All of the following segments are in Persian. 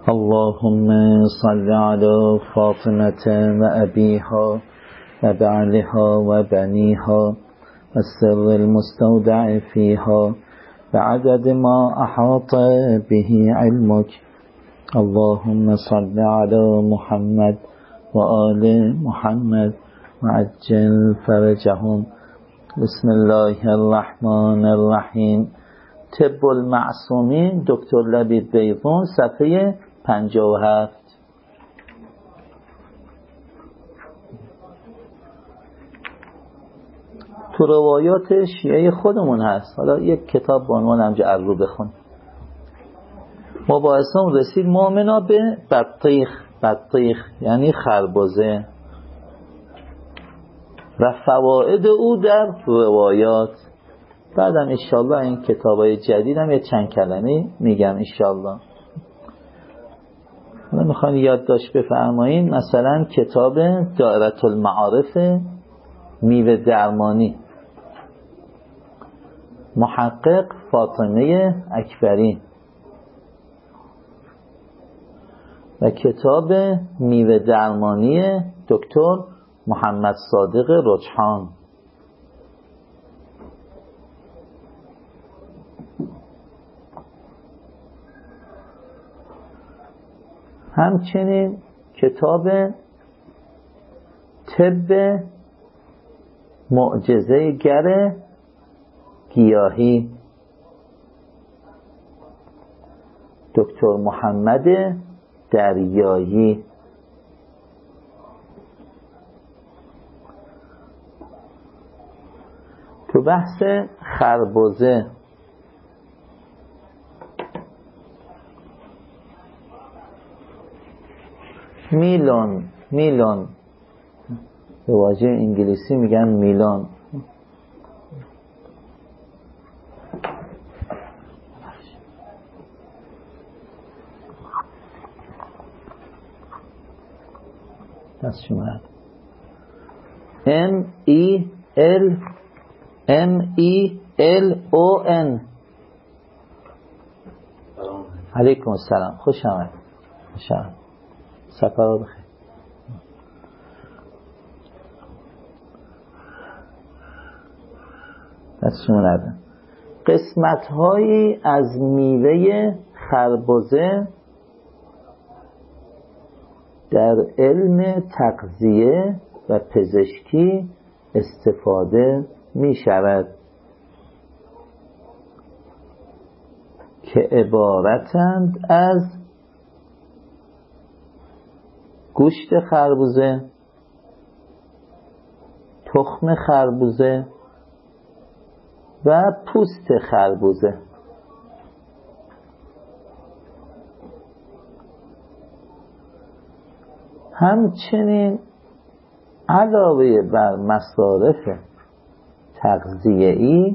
اللهم صل على فاطمة وأبيها وبعلها وبنيها والسر المستودع فيها بعدد ما أحاط به علمك. اللهم صل على محمد وآل محمد وعجل فرجهم. بسم الله الرحمن الرحیم. طب المعصومین دکتر لبیب بیضون صفحه 57. تو روایات شیعه خودمون هست. حالا یک کتاب با عنوان همجا رو بخون. مباحثمون رسید مؤمنا به بطیخ یعنی خربزه و فواید او در روایات. بعدم انشالله این کتابای جدیدم یه چند کلمه میگم انشالله. حالا میخواین یادداشت بفرمایین، مثلا کتاب دائره المعارف میوه درمانی، محقق فاطمه اکبری، و کتاب میوه درمانی دکتر محمد صادق رجحان. همچنین کتاب طب معجزه گر گیاهی دکتر محمد دریایی. تو بحث خربزه میلون به واژه انگلیسی میگن میلان. دست شما MELON. علیکم السلام، خوش آمد. سفر بخیر. دستشون ردن. قسمت هایی از میوه خربزه در علم تغذیه و پزشکی استفاده می شود که عبارتند از گوشت خربزه، تخم خربزه و پوست خربزه. همچنین علاوه بر مصارف تغذیه‌ای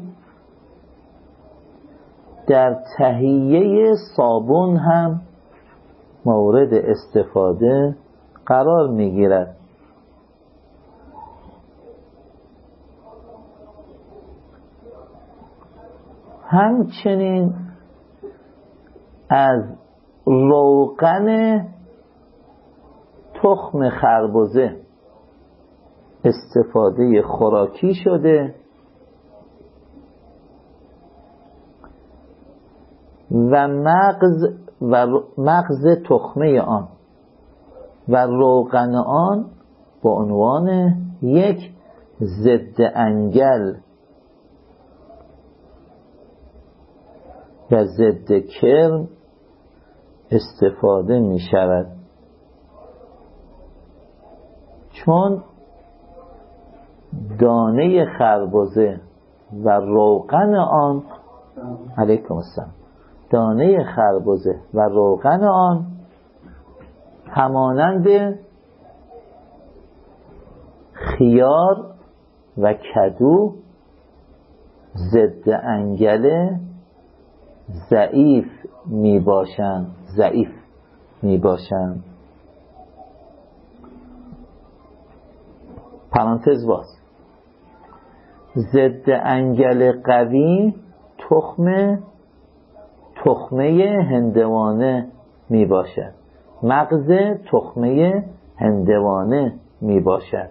در تهیه صابون هم مورد استفاده قرار می‌گیرد. همچنین از روغن تخم خربزه استفاده خوراکی شده و مغز تخمه آن و روغن آن به عنوان یک ضد انگل و ضد کرم استفاده می شود، چون دانه خربزه و روغن آن علیکم السلام، دانه خربزه و روغن آن همانند خیار و کدو ضد انگل ضعیف می باشند. پرانتز باز. ضد انگل قوی تخمه هندوانه می باشد. مغز تخمه هندوانه می باشد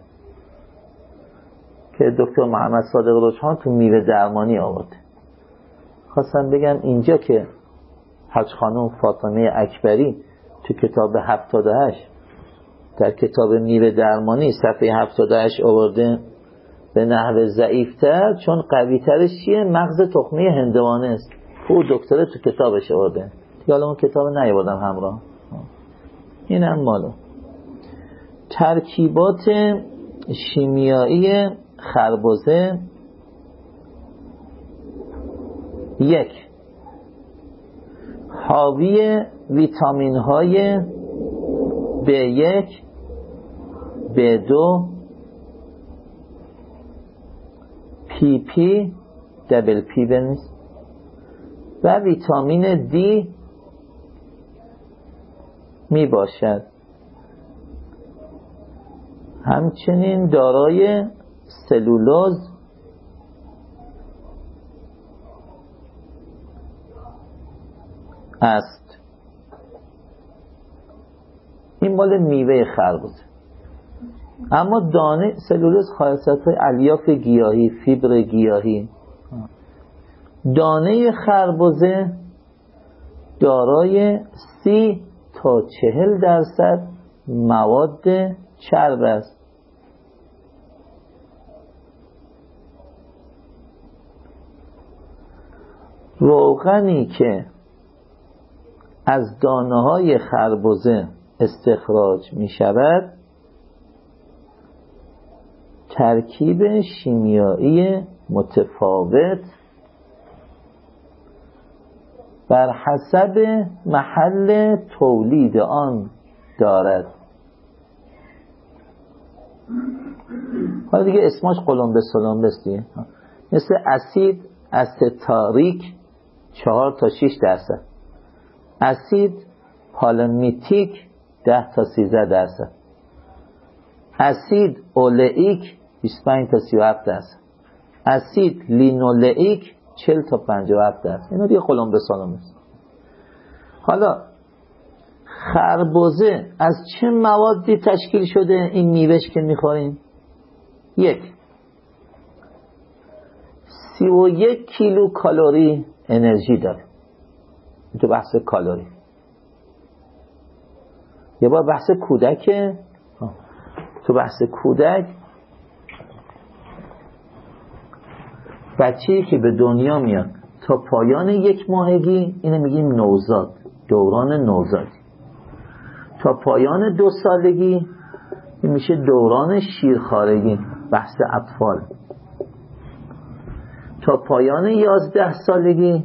که دکتر محمد صادق رجحان تو میوه درمانی آورده. خواستم بگم اینجا که حاج خانم فاطمه اکبری تو کتاب 78 در کتاب میوه درمانی صفحه 78 آورده به نحو ضعیفتر، چون قوی ترش چیه؟ مغز تخمه هندوانه است. او دکتر تو کتابش آورده. حالا اون کتاب نیاوردم همراه. اینم مالو. ترکیبات شیمیایی خربزه: 1. حاوی ویتامین های B1 B2 PP دبل پی بنویس و ویتامین D می باشد. همچنین دارای سلولوز است. این مال میوه خربزه. اما دانه سلولوز خاصیت الیاف گیاهی، فیبر گیاهی. دانه خربزه دارای 30 تا 40% مواد چرب است. روغنی که از دانه‌های خربزه استخراج می شود ترکیب شیمیایی متفاوت بر حسب محل تولید آن دارد. حالا دیگه اسمش قلمبه سلمبه دیگه. مثل اسید استاریک 4 تا 6%، اسید پالمیتیک 10 تا 13%، اسید اولئیک 25 تا 37%، اسید لینولئیک 40 تا 57%. اینا دیگه قلمبه سلمبه است. حالا خربزه از چه موادی تشکیل شده؟ این میوهش که میخوریم 1. 31 کیلو کالری انرژی داره. تو بحث کالری یه بار بحث کودک، تو بحث کودک بچه‌ای که به دنیا میاد تا پایان 1 ماهگی اینو میگیم نوزاد، دوران نوزادی. تا پایان 2 سالگی این میشه دوران شیرخوارگی، بحث اطفال. تا پایان 11 سالگی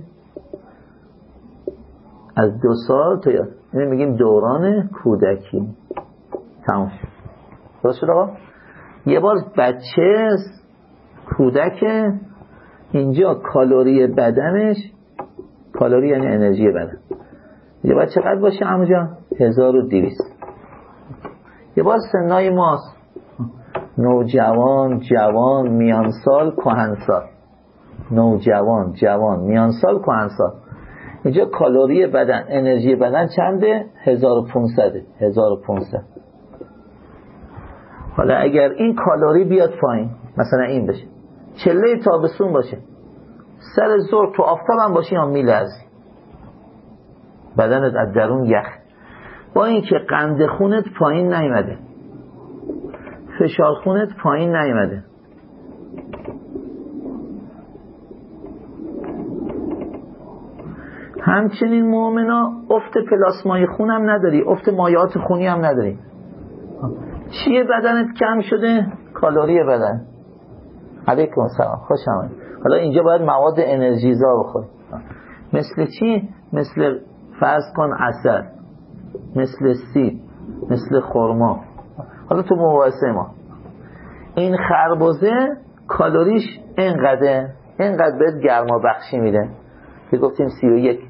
از 2 سال تا اینو میگیم دوران کودکی. تمام شد. درست شد آقا؟ یه بار بچه کودک اینجا کالری بدنش، کالری یعنی انرژی بدن، یه بار چقدر باشه عمو جان؟ 1200. یه بار سنای ماست، نوجوان، جوان، میانسال، کهنسال. نوجوان، جوان، میانسال، کهنسال. اینجا کالری بدن، انرژی بدن چنده؟ 1500. 1500. حالا اگر این کالری بیاد پایین، مثلا این بشه، چله تابستون باشه، سر ظهر تو آفتاب هم باشی یا میلرزی، بدنت از درون یخ، با اینکه قند خونت پایین نیومده، فشار خونت پایین نیومده، همچنین مؤمنا افت پلاسمای خون هم نداری، افت مایعات خونی هم نداری. چیه بدنت کم شده؟ کالری بدن. علیکم السلام، خوش آمدید. حالا اینجا باید مواد انرژیزا بخوری. مثل چی؟ مثل فرض کن عسل، مثل سیب، مثل خرما. حالا تو مقایسه ما این خربزه کالریش اینقدر بهت گرما بخشی میده که گفتیم 31.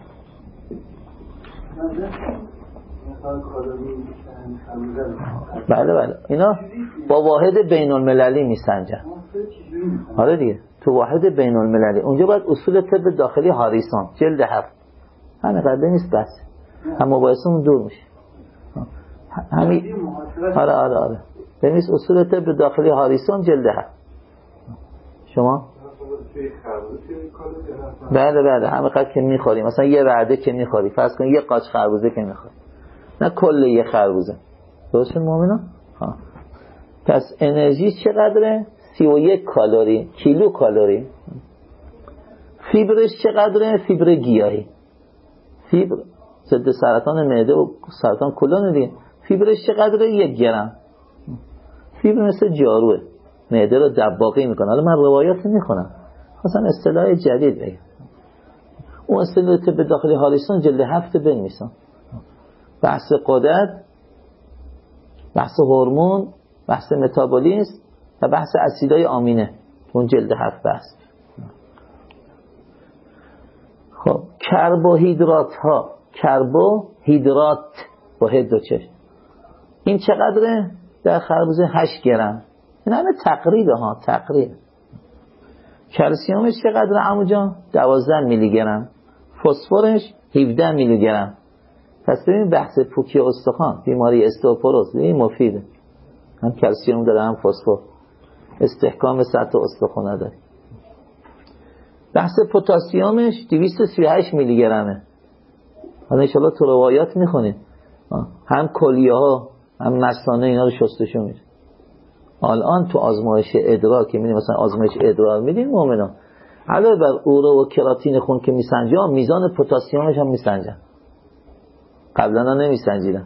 بله اینا با واحد بین المللی میسنجن. آره دیگه، تو واحد بین المللی. اونجا باید اصول طب داخلی هاریسون جلد 7 همینقدر نیست بس. هم مباحثمون دور میشه. همین آره ببینید اصول طب داخلی هاریسون جلد 7. شما بله همه قدر که میخوری، مثلا یه وعده که میخوری، فرض کن یه قاچ خربوزه که میخوری، نه کل یه خربوزه. درسته مؤمنا؟ پس انرژی چقدره؟ 31 کالری، کیلو کالری. فیبرش چقدره؟ فیبر گیاهی. فیبر ضد سرطان معده و سرطان کلون دیگه. فیبرش چقدره؟ 1 گرم. فیبر مثل جاروه، معده رو دباغی میکنه. حالا من روایات میخونم، خواستم اصطلاح جدید بگم. اون اصطلاح طب داخلی هاریسون جلد 7 بنویسم. بحث غدد، بحث هورمون، بحث متابولیسم و بحث اسیدهای آمینه. اون جلد 7 بحث. خب کربوهیدرات ها، کربوهیدرات با هد و چشم، این چقدره؟ در خربوزه 8 گرم. این همه تقریبه ها، تقریب. کلسیومش چقدره عمو جان؟ 12 میلی گرم. فسفرش 17 میلی گرم. پس ببین بحث پوکی استخوان، بیماری استئوپوروز این مفیده. هم کلسیوم داره هم فسفر، استحکام سطح استخوان داره. بحث پتاسیمش 238 میلی گرمه. حالا ان شاءالله تو روایات میخونید، هم کلیه ها هم مثانه اینا رو شستشو میده. الان تو آزمایش ادرار که میدیم، مثلا آزمایش ادرار میدین مؤمنا، علاوه بر اورو و کراتین خون که میسنجن، میزان پتاسیمش هم میسنجن. قبلا نمیسنجیدن.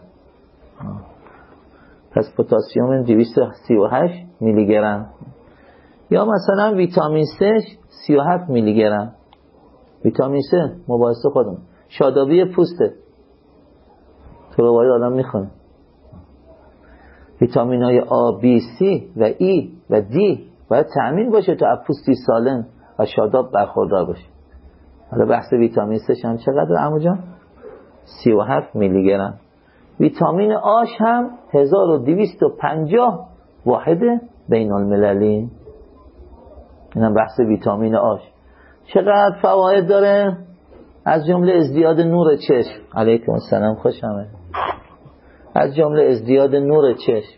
پس پتاسیم 238 میلی گرم. یا مثلا ویتامین C 37 میلی گرم. ویتامین C مباحثه خودم شادابی پوسته، تو روایی آدم میخونه. ویتامین های A, B, C و E و D باید تأمین باشه تا پوستی سالم و شاداب برخوردار باشه. حالا بحث ویتامین C هم چقدر عمو جان؟ 37 میلی گرم. ویتامین آش هم 1250 واحد بین المللی. این هم بحث ویتامین آش. چقدر فواید داره؟ از جمله ازدیاد نور چشم. علیکم السلام، خوش آمد. از جمله ازدیاد نور چشم،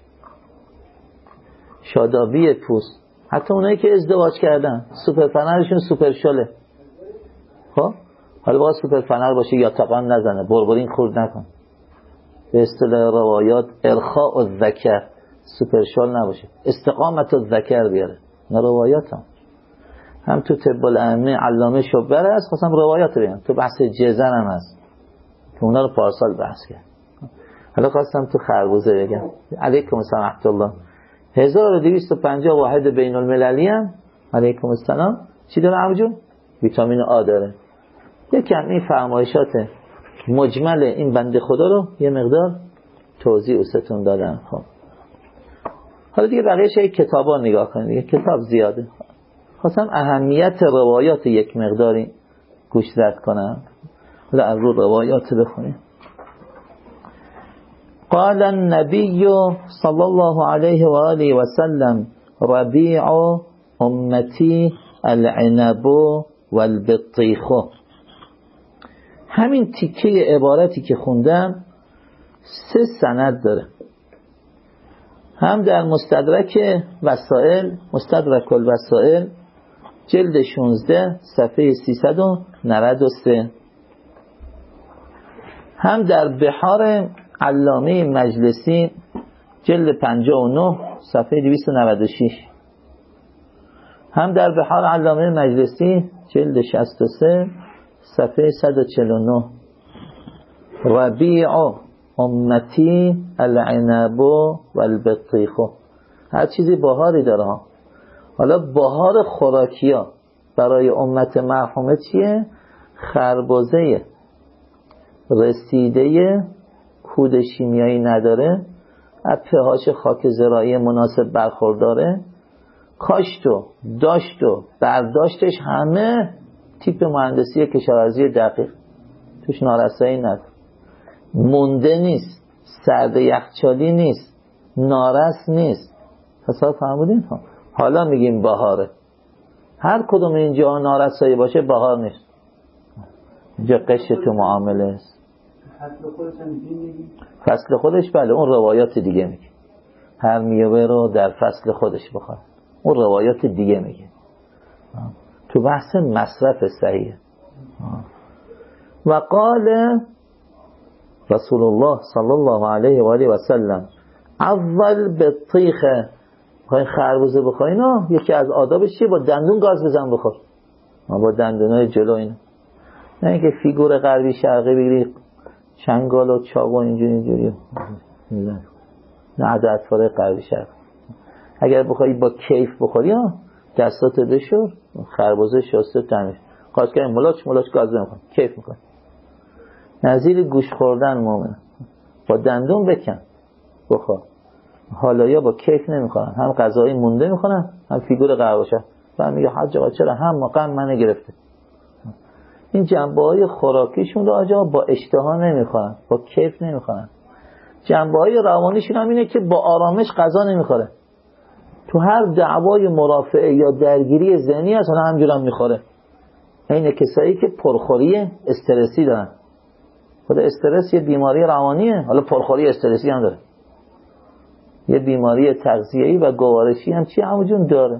شادابی پوست. حتی اونایی که ازدواج کردن سوپر فنرشون سوپر شله. خب حالا باید سوپر فنر باشه یا تقان نزنه، بربرین خورد نکن. به اصطلاح روایات ارخاء الذکر، سوپر شال نباشه، استقامت الذکر بیاره. نه روایات هم تو طب العامه علامه شبر هست، خواستم روایات بگم. تو بحث جزن هم هست که اونا رو پارسال بحث کرد. حالا خواستم تو خربوزه بگم. علیکم السلام رحمت الله. 1250 واحد بین المللی هم. علیکم السلام. چی داره عمو؟ ویتامین آ داره. یکم این فرمایشات مجمل این بنده خدا رو یه مقدار توضیح استون دادم. خب حالا دیگه بقیه‌اش کتابا نگاه کنید دیگه، کتاب زیاده. خواستم اهمیت روایات یک مقداری گوش زد کنم. حالا از رو روایات بخونیم. قال النبي صلى الله عليه وآله وسلم ربيع امتی العنب والبطيخ. همین تیکه عبارتی که خوندم 3 سند داره. هم در مستدرک وسائل، مستدرک الوسائل جلد 16 صفحه 393، هم در بحار علامه مجلسی جلد 59 صفحه 296، هم در بحار علامه مجلسی جلد 63 صفحه 149. ربیع امتی العنب والبطیخ. هر چیزی بهاری داره ها. حالا بهار خوراکی ها برای امت مرحومه چیه؟ خربزه رسیده، کود شیمیایی نداره، از pH خاک زراعی مناسب برخورداره، کاشت و داشت و برداشتش همه تیپ مهندسی کشاورزی دقیق، توش نارسایی نداره، مونده نیست، سرد یخچالی نیست، نارس نیست. حساب فهمودین؟ حالا میگیم بهاره. هر کدوم اینجا نارسایی باشه بهار نیست. اینجا قش تو معامله است. فصل خودش هم میگی؟ فصل خودش بله، اون روایات دیگه میگه. هر میوه رو در فصل خودش بخواد، اون روایات دیگه میگه. تو بحث مصرف صحیح. و قال رسول الله صلی الله علیه و آله و سلم اول بطیخه، بخواین خربوزه بخواین یکی از آدابش چیه؟ با دندون گاز بزن بخور، با دندونای جلو اینا، نه اینکه فیگور غربی شرقی بگیری چنگال و چاقو اینجوری نه عددفاره غربی شرقی. اگر بخوای با کیف بخوری دستات بشور، خربوزه شسته تمیز قاز کنی ملاچ گاز نمیخواد، کیف میکنه. نظیر گوش خوردن مومن، با دندون بکن بخور. حالا با کیف نمیخورن، هم غذایی مونده میخورن هم فیگور غرباشه. بعد میگه حاج آقا چرا هم مقام منو گرفته. این جنبه‌های خوراکیشون رو آجا با اشتها نمیخورن، با کیف نمیخورن. جنبه‌های روانیشون هم اینه که با آرامش غذا نمیخوره. تو هر دعوای مرافعه یا درگیری ذهنی هست حالا همجورم میخوره. این کسایی که پرخوری استرسی دارن. خود استرس یه بیماری روانیه، حالا پرخوری استرسی هم داره. یه بیماری تغذیه‌ای و گوارشی هم چی همون داره.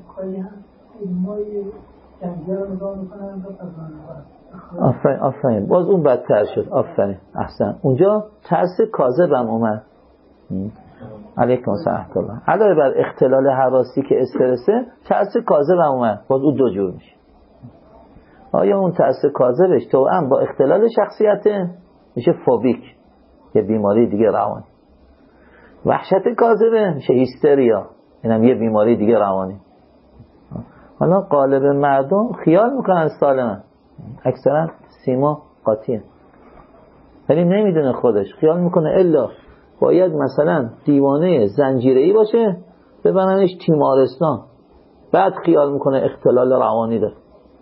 آفرین باز اون بدتر شد. آفرین احسن. اونجا ترس کاذب هم اومد. علیکم السلام. علاوه بر اختلال حراسی که استرسه، ترس کاذب هم اومد، باز اون دو جور میشه. آیا اون ترس کاذبش توأم با اختلال شخصیته میشه فوبیک، یه بیماری دیگه روانی. وحشت کاذبه میشه هیستریا، اینم یه بیماری دیگه روانی. حالا غالب مردم خیال میکنن سالمن، اکثرا سیما قاطیه، ولی نمیدونه خودش خیال میکنه الا باید مثلا دیوانه زنجیره‌ای باشه ببرنش تیمارستان، بعد خیال میکنه اختلال روانی داره.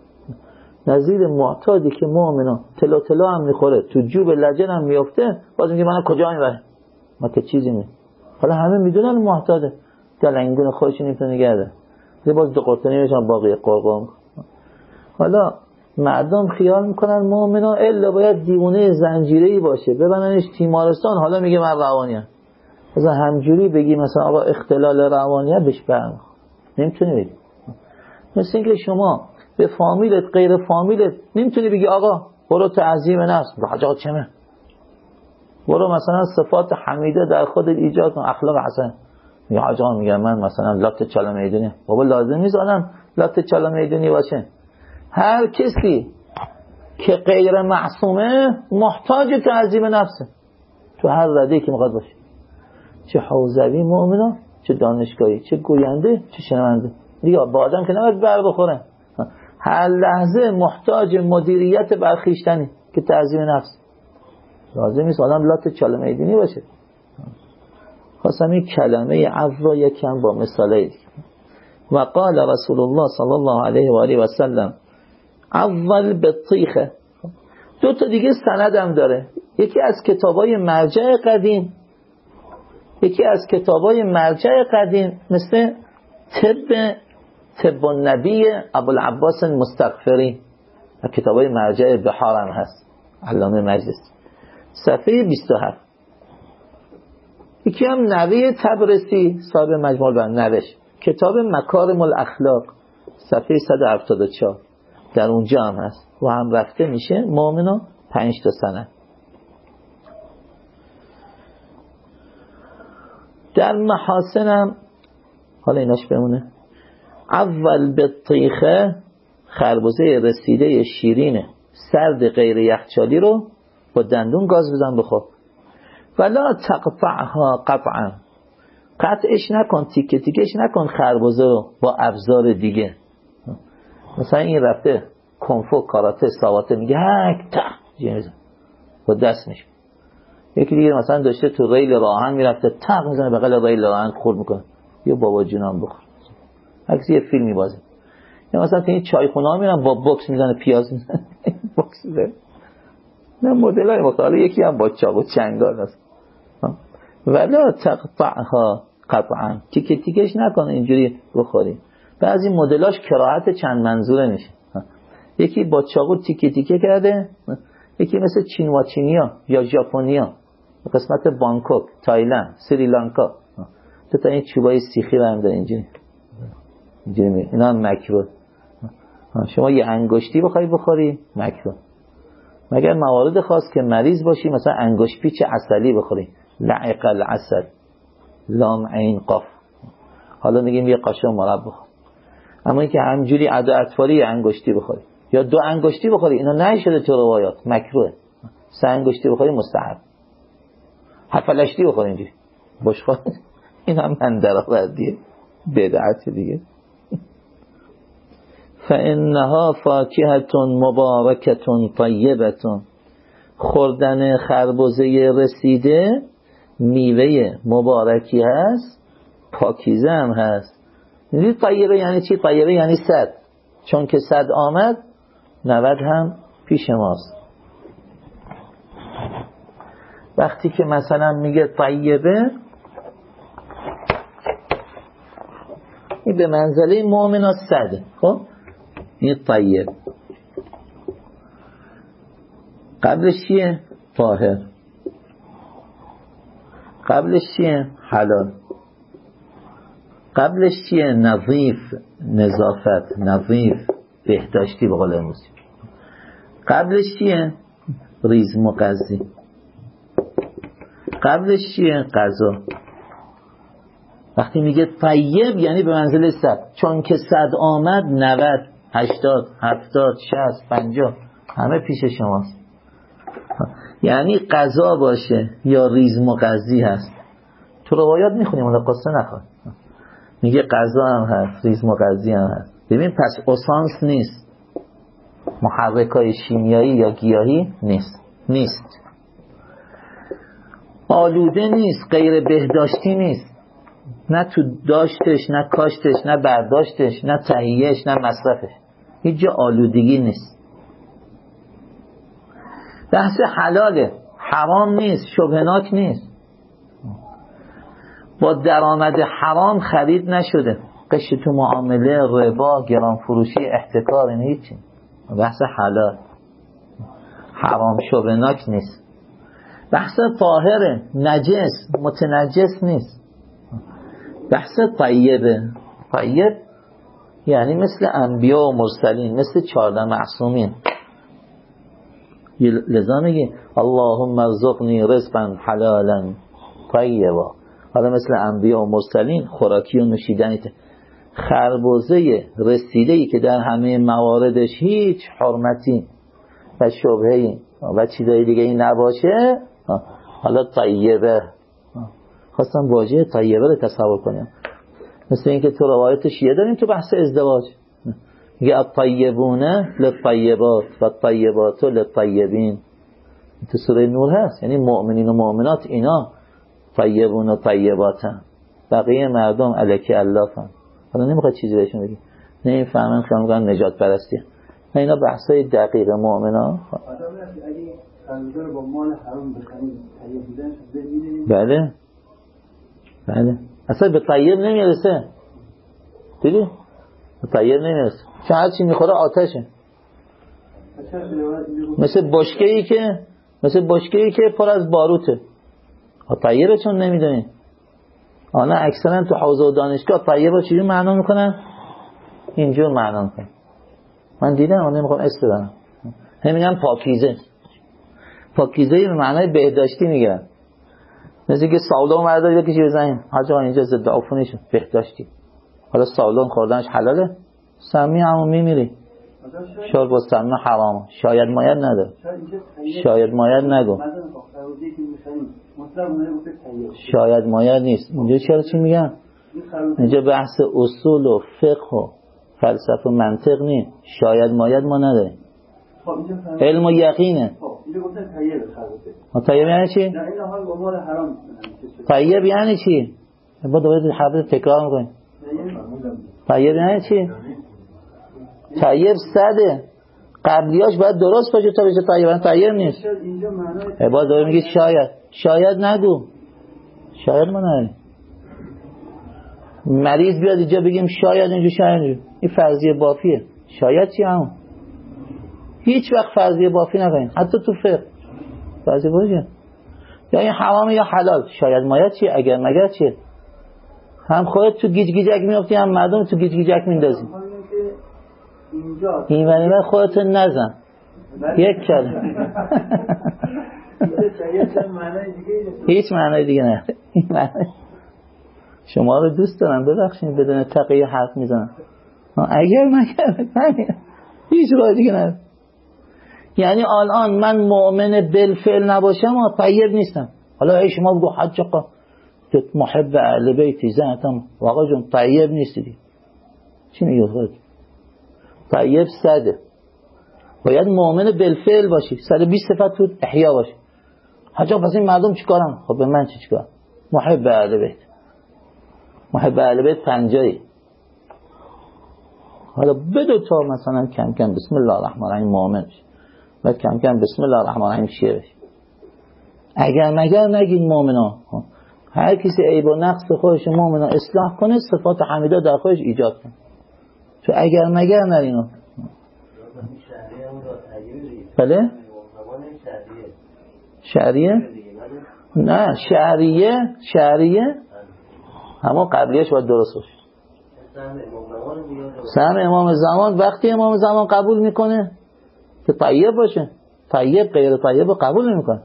نظیر معتادی که مؤمنا تلا هم میخوره، تو جوب لجن هم میفته، باز میگه من کجا میبره، ما که چیزی نمی. حالا همه میدونن معتاده، دلنگون خودش نمیتونه نگرده، باز دو قرطنی میشن باقی قرقم. حالا مردم خیال میکنن مؤمنا الا باید دیوانه زنجیره‌ای باشه ببرنش تیمارستان، حالا میگه من روانیم. مثلا همجوری بگی مثلا آقا اختلال روانیه بهش برمیخوره، نمیتونی بگی. مثل اینکه شما به فامیلت غیر فامیلت نمیتونی بگی آقا برو تعظیم نفس، حاج آقا چمه، برو مثلا صفات حمیده در خودت ایجاد کن، اخلاق حسن. یا حاج آقا میگم من مثلا لات چاله میدونی، بابا لازم نیست آدم لات چاله میدونی باشه. هر کسی که غیر معصومه محتاج تعظیم نفسه، تو هر رده‌ای که میخواد باشه، چه حوزوی مؤمنا، چه دانشگاهی، چه گوینده، چه شنونده، دیگه با آدم که نباید بر بخوره. هر لحظه محتاج مدیریت برخیشتنی که تعظیم نفس. لازم نیست آدم لات چاله میدونی باشه. خواستم این کلمه عفو یکم با مثالی. و قال رسول الله صلی الله علیه و آله و سلم اول بطیخه. دو تا دیگه سندم داره، یکی از کتابای مرجع قدیم، یکی از کتابای مرجع قدیم مثل طب النبی ابوالعباس مستغفری، کتابای مرجع بحار هم هست، علامه مجلس، صفحه 27. یکی هم نوی تبرسی صاحب مجموع النوش، کتاب مکارم الاخلاق، صفحه 174، در اونجا هم هست و هم رفته میشه مؤمنا 5 تا سنه. در محاسن هم حالا ایناش بمونه. اول بطیخه، خربوزه رسیده شیرین سرد غیر یخچالی رو با دندون گاز بزن بخور. ولا تقطعها قطعا، قطعش نکن، تیکه تیکش نکن خربوزه رو با ابزار دیگه. مثلا این رفته کنفو کاراته ساواته میگه هک تا با دست میشه. یکی دیگه مثلا داشته تو ریل راهن میرفته تق میزنه بغل ریل راهن خورد میکنه، یا بابا جونم بخور. عکس یه فیلمی بازه. یا مثلا تو این چایخونه ها میرن با بوکس میزنه پیاز میزنه بوکس میزنه. نه مدلای مختلف، یکی هم با چاقو چنگال هست. ولا تقطعها قطعا، تیکه تیکش نکن اینجوری بخوری. بعضی مدلاش کراهت چند منظوره میشه، یکی با چاقو تیکه تیکه کرده، یکی مثل چینیا یا ژاپنیا، قسمت بانکوک، تایلند، سریلانکا، تا این چوبای سیخی برم داره اینجوری اینا هم مکروه. شما یه انگشتی بخوای بخوری مکروه، مگر موارد خاص که مریض باشی، مثلا انگشت پیچ عسلی بخوری، لعق العسل، لام عین قاف، حالا میگیم یه قاشق مرب بخور. اما اینکه همجوری عدا اطفالی انگشتی بخوری یا 2 انگشتی بخوری، اینا نشده تو روایات، مکروه. 3 انگشتی بخوری مستحب، 7-8 بخوری اینجوری بشخواه، این هم من درآوردیه بدعت دیگه. فإنها فاکهة مبارکة طیبة، خوردن خربزه رسیده میوه مبارکی هست، پاکیزه هم هست. میدید طیبه یعنی چی؟ طیبه یعنی 100، چون که 100 آمد 90 هم پیش ماست. وقتی که مثلا میگه طیبه، این به منزله مؤمنات 100. خب این طیب قبلش چیه؟ طاهر. قبلش چیه؟ حلال. قبلش چیه؟ نظیف، نظافت، نظیف، بهداشتی به قول امروزی. قبلش چیه؟ ریز مغذی. قبلش چیه؟ غذا. وقتی میگه طیب یعنی به منزله 100، چون که 100 آمد 90 80 70 60 50 همه پیش شماست. یعنی غذا باشه یا ریز مغذی هست. تو روایات میخونیم ولی قصه نخواد، میگه غذا هم هست، ریز مغذی هم هست. ببین پس اسانس نیست، محرکای شیمیایی یا گیاهی نیست، آلوده نیست، غیر بهداشتی نیست، نه تو داشتش، نه کاشتش، نه برداشتش، نه تهیهش، نه مصرفش، هیچ جا آلودگی نیست. بحث حلاله، حرام نیست، شبهناک نیست، با درآمد حرام خرید نشده، قش تو معامله، ربا، گران فروشی، احتکار، این هیچی. بحث حلال، حرام شبهناک نیست. بحث طاهره، نجس، متنجس نیست. بحث طیبه، طیب یعنی مثل انبیا و مرسلین، مثل 14 معصومین. لذا میگه اللهم ارزقنی رزقا حلالا طیبا. حالا مثل انبیا و مرسلین خوراکی و نوشیدنی، خربزه رسیده‌ای که در همه مواردش هیچ حرمتی و شبهه‌ای و چیزای دیگه ای نباشه، حالا طیبه. خواستم واژه طیبه رو تصور کنیم، مثل اینکه تو روایت شیعه داریم تو بحث ازدواج، میگه الطیبون للطیبات و الطیبات للطیبین. تو سوره نور هست، یعنی مؤمنین و مؤمنات اینا طیبون و طیباتن، بقیه مردم الکی اللافن. حالا نمیخواد چیزی بهشون بگی، نمیفهمن، خیال میکنن نجات پرستیه. نه، اینا بحثای دقیق مؤمنا. بله بله، اصلا به طیب نمیرسه، دیدی؟ به طیب نمیرسه، چون هر چی میخوره آتشه. مثل بشکه‌ای که پر از باروته. طیبه چون نمیدونی. آنها اکثرا تو حوزه و دانشگاه طیبه چجور معنا میکنن؟ اینجور معنا میکنن. من دیدم، من نمیخوام اسم بدم، همینم پاکیزه به معنای بهداشتی میگیرن. مثل که سالون برداری بکشی بزنیم حاجا اینجا ضد عفونی شد، بهداشتی. حالا سالون خوردنش حلاله؟ سمی همون میمیری. شرب و سمی حرام، شاید ماید نداره، شاید ماید نگو، شاید ماید نیست. اینجا چرا چی میگن؟ اینجا بحث اصول و فقه و فلسفه و منطق نیست، شاید ماید ما نداره، علم و یقینه. طیب یعنی چی؟ طیب یعنی چی؟ با دوباره حرف تکرار میکنیم. طیب یعنی چی؟ طیب 100 قبلیاش باید درست باشه تا بشه طیب. طیب نیست. با دوباره میگه شاید نگو، شاید ما نداریم. مریض بیاد اینجا بگیم شاید اینجا، شاید اینجا، این فرضیه بافیه. شاید چی همون؟ هیچ وقت فرضیه بافی نکنین، حتی تو فقه فرضیه باشه یا این حرامه یا حلال، شاید مایه چیه، اگر مگر چیه. هم خودت تو گیج گیجک میافتی، هم مردم تو گیج گیجک میندازی. این ونیمه خودت نزن یک کلمه هیچ معنی دیگه نه. شما رو دوست دارم، ببخشید بدون تقیه حرف میزنم. اگر مگر هیچ راه دیگه نه. یعنی الان من مؤمن بالفعل نباشم و طیب نیستم. حالا ای شما بگو حج قا تو محب اهل بیتی زنتم واقعا جون طیب نیستی. چی میگه خود؟ طیب صده. باید مؤمن بالفعل باشی، 120 صفت تو احیا باشی. حاجا پس این مردم چیکارن؟ خب به من چیکار؟ محب اهل بیت. محب اهل بیت 50. حالا بدو تا مثلا کم کم بسم الله الرحمن الرحیم مؤمن بشی، بعد کم کم بسم الله الرحمن الرحیم شیعه بشی. اگر مگر نگین مؤمنا، هر کسی عیب و نقص خودش مؤمنا اصلاح کنه، صفات حمیده در خودش ایجاد کنه. تو اگر مگر نرینو. بله؟ شعریه؟ نه شعریه همون قبلیش باید درست باشه. سهم امام زمان وقتی امام زمان قبول میکنه که طیب باشه، طیب غیر طیب رو قبول نمیکنه.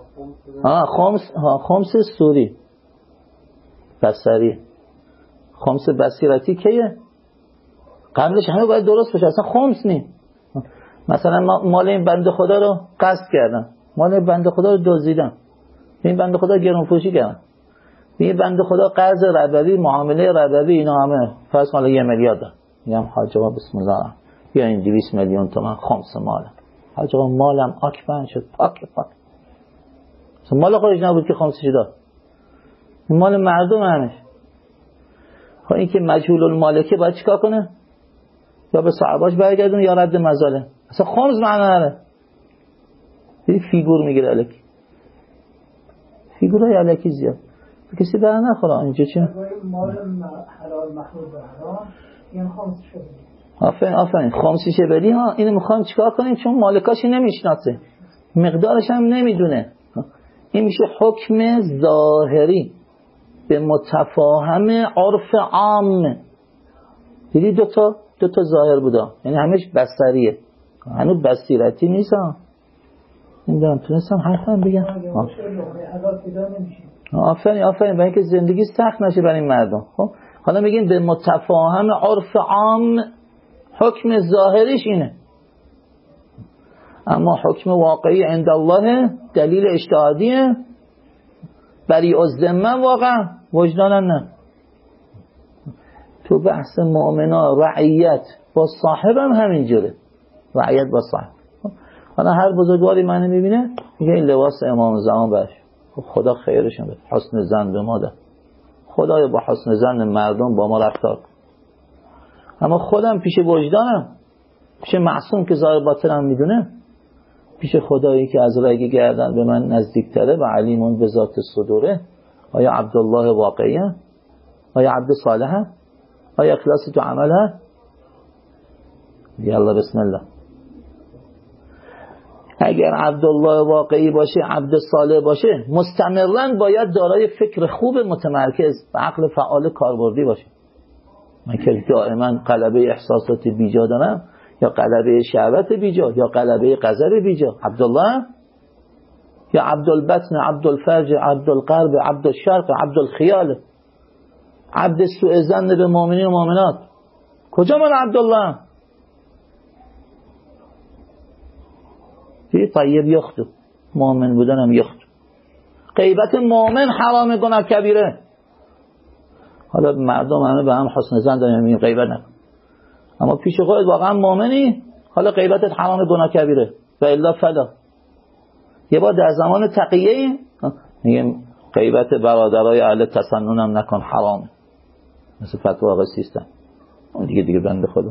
خمس سوری بصری، خمس بصیرتی کیه؟ قبلش همه باید درست باشه، اصلا خمس نی. مثلا مال این بنده خدا رو قصد کردم، مال بنده خدا رو دزدیدم، این بنده خدا گرون فروشی کردم، این بنده خدا قرض ربوی، معامله ربوی، اینا همه فرض مال 1 میلیارد دارم. میگم حاج آقا بسم الله بیا این 200 میلیون تومان خمس مالم. حاج آقا مالم آکبن شد، پاک مال خودش نبود که خمسش داد، این مال مردم همش. خب این که مجهول المالکه باید چیکار کنه؟ یا به صاحباش برگردونه یا رد مظالم. اصلا خمس معنی نداره. این فیگور میگیره الکی، فیگورای الکی زیاد کسی در نخوره. اینجا چی؟ مال حلال محمود حرام این خمس شده. آفرین خمسیشه بدی ها. اینو میخوام چیکار کنیم؟ چون مالکاشی نمیشناسه، مقدارش هم نمیدونه. این میشه حکم ظاهری به متفاهم عرف عام. دیدی دو تا ظاهر بودا، یعنی همش بصریه، هنوز بصیرتی نیست ها. این دارم تونستم حرفم بگم. آفرین برای اینکه زندگی سخت نشه برای این مردم. خب حالا میگیم به متفاهم عرف عام، حکم ظاهریش اینه، اما حکم واقعی عند الله دلیل اجتهادیه، بریء الذمه واقعا، وجدانا نه. تو بحث مؤمنا رعیت با صاحب هم همینجوره، رعیت با صاحب. حالا هر بزرگواری منو میبینه میگه این لباس امام زمان برش، خدا خیرشون بده، حسن ظن به ما ده، خدایا با حسن ظن مردم با ما رفتار کن. اما خودم پیش وجدانم، پیش معصوم که ظاهر باطنم میدونه، پیش خدایی که از رگ گردن به من نزدیکتره و علیمون به ذات صدوره، آیا عبدالله واقعیه؟ آیا عبد صالحه؟ آیا اخلاص تو عمله؟ یالله بسم الله. اگر عبدالله واقعی باشه، عبد صالح باشه، مستمرن باید دارای فکر خوب متمرکز و عقل فعال کاربردی باشه. من که دائما غلبه احساسات بیجا دارم، یا غلبه شهوت بیجا، یا غلبه غضب بیجا. عبدالله یا عبدالبطن، عبدالفرج، عبدالقرب، عبدالشرق، عبدالخیال، عبد سوء ظن به مؤمنین و مؤمنات. کجا من عبدالله؟ فی طیب یختو، مؤمن بودنم یختو. غیبت مؤمن حرام، گناه کبیره. حالا مردم همه به هم حسن ظن دارن، میگن غیبت نکن، اما پیش خودت واقعا مؤمنی، حالا غیبتت حرام، گناه کبیره. و الا فلا. یه بار در زمان تقیه میگم غیبت برادرای اهل تسنن هم نکن، حرام، مثل فتوا آقا سیستم. اون دیگه بنده خدا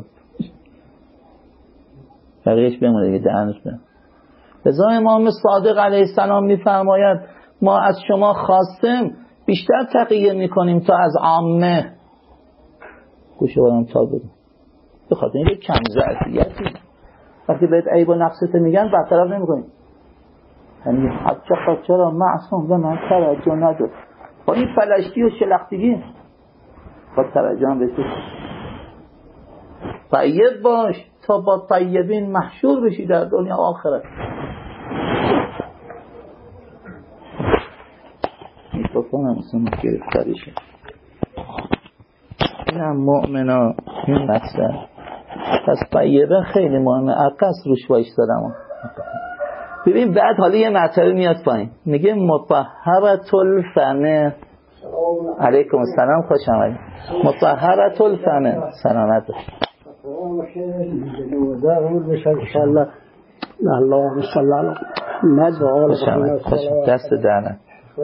بقیهش بمونه دیگه، دهنش بمونه. لذا امام صادق علیه السلام میفرماید ما از شما خواستیم بیشتر تقیه میکنیم تا از عامه. گوشه بارم تا بودم بخاطر اینکه کم ظرفیتی وقتی بهت عیب و نقصت میگن برطرف نمیکنی. یعنی حتی چرا معصوم به من توجه نداد با این فلشتی و شلختگی با توجه هم بسید. طیب باش تا با طیبین محشور بشی در دنیا آخرت. میکروفونم اصلا گرفتاریشه. این هم مؤمنا این مطلب. پس طیبه خیلی مهمه. عقص روش بایش دارم. ببین بعد حالا یه مطلبی میاد پایین میگه مطهرة الفم. علیکم السلام، خوش آمدید. مطهرة الفم. سلامت باشید. اللهم صل علی محمد و آل محمد. دست درنه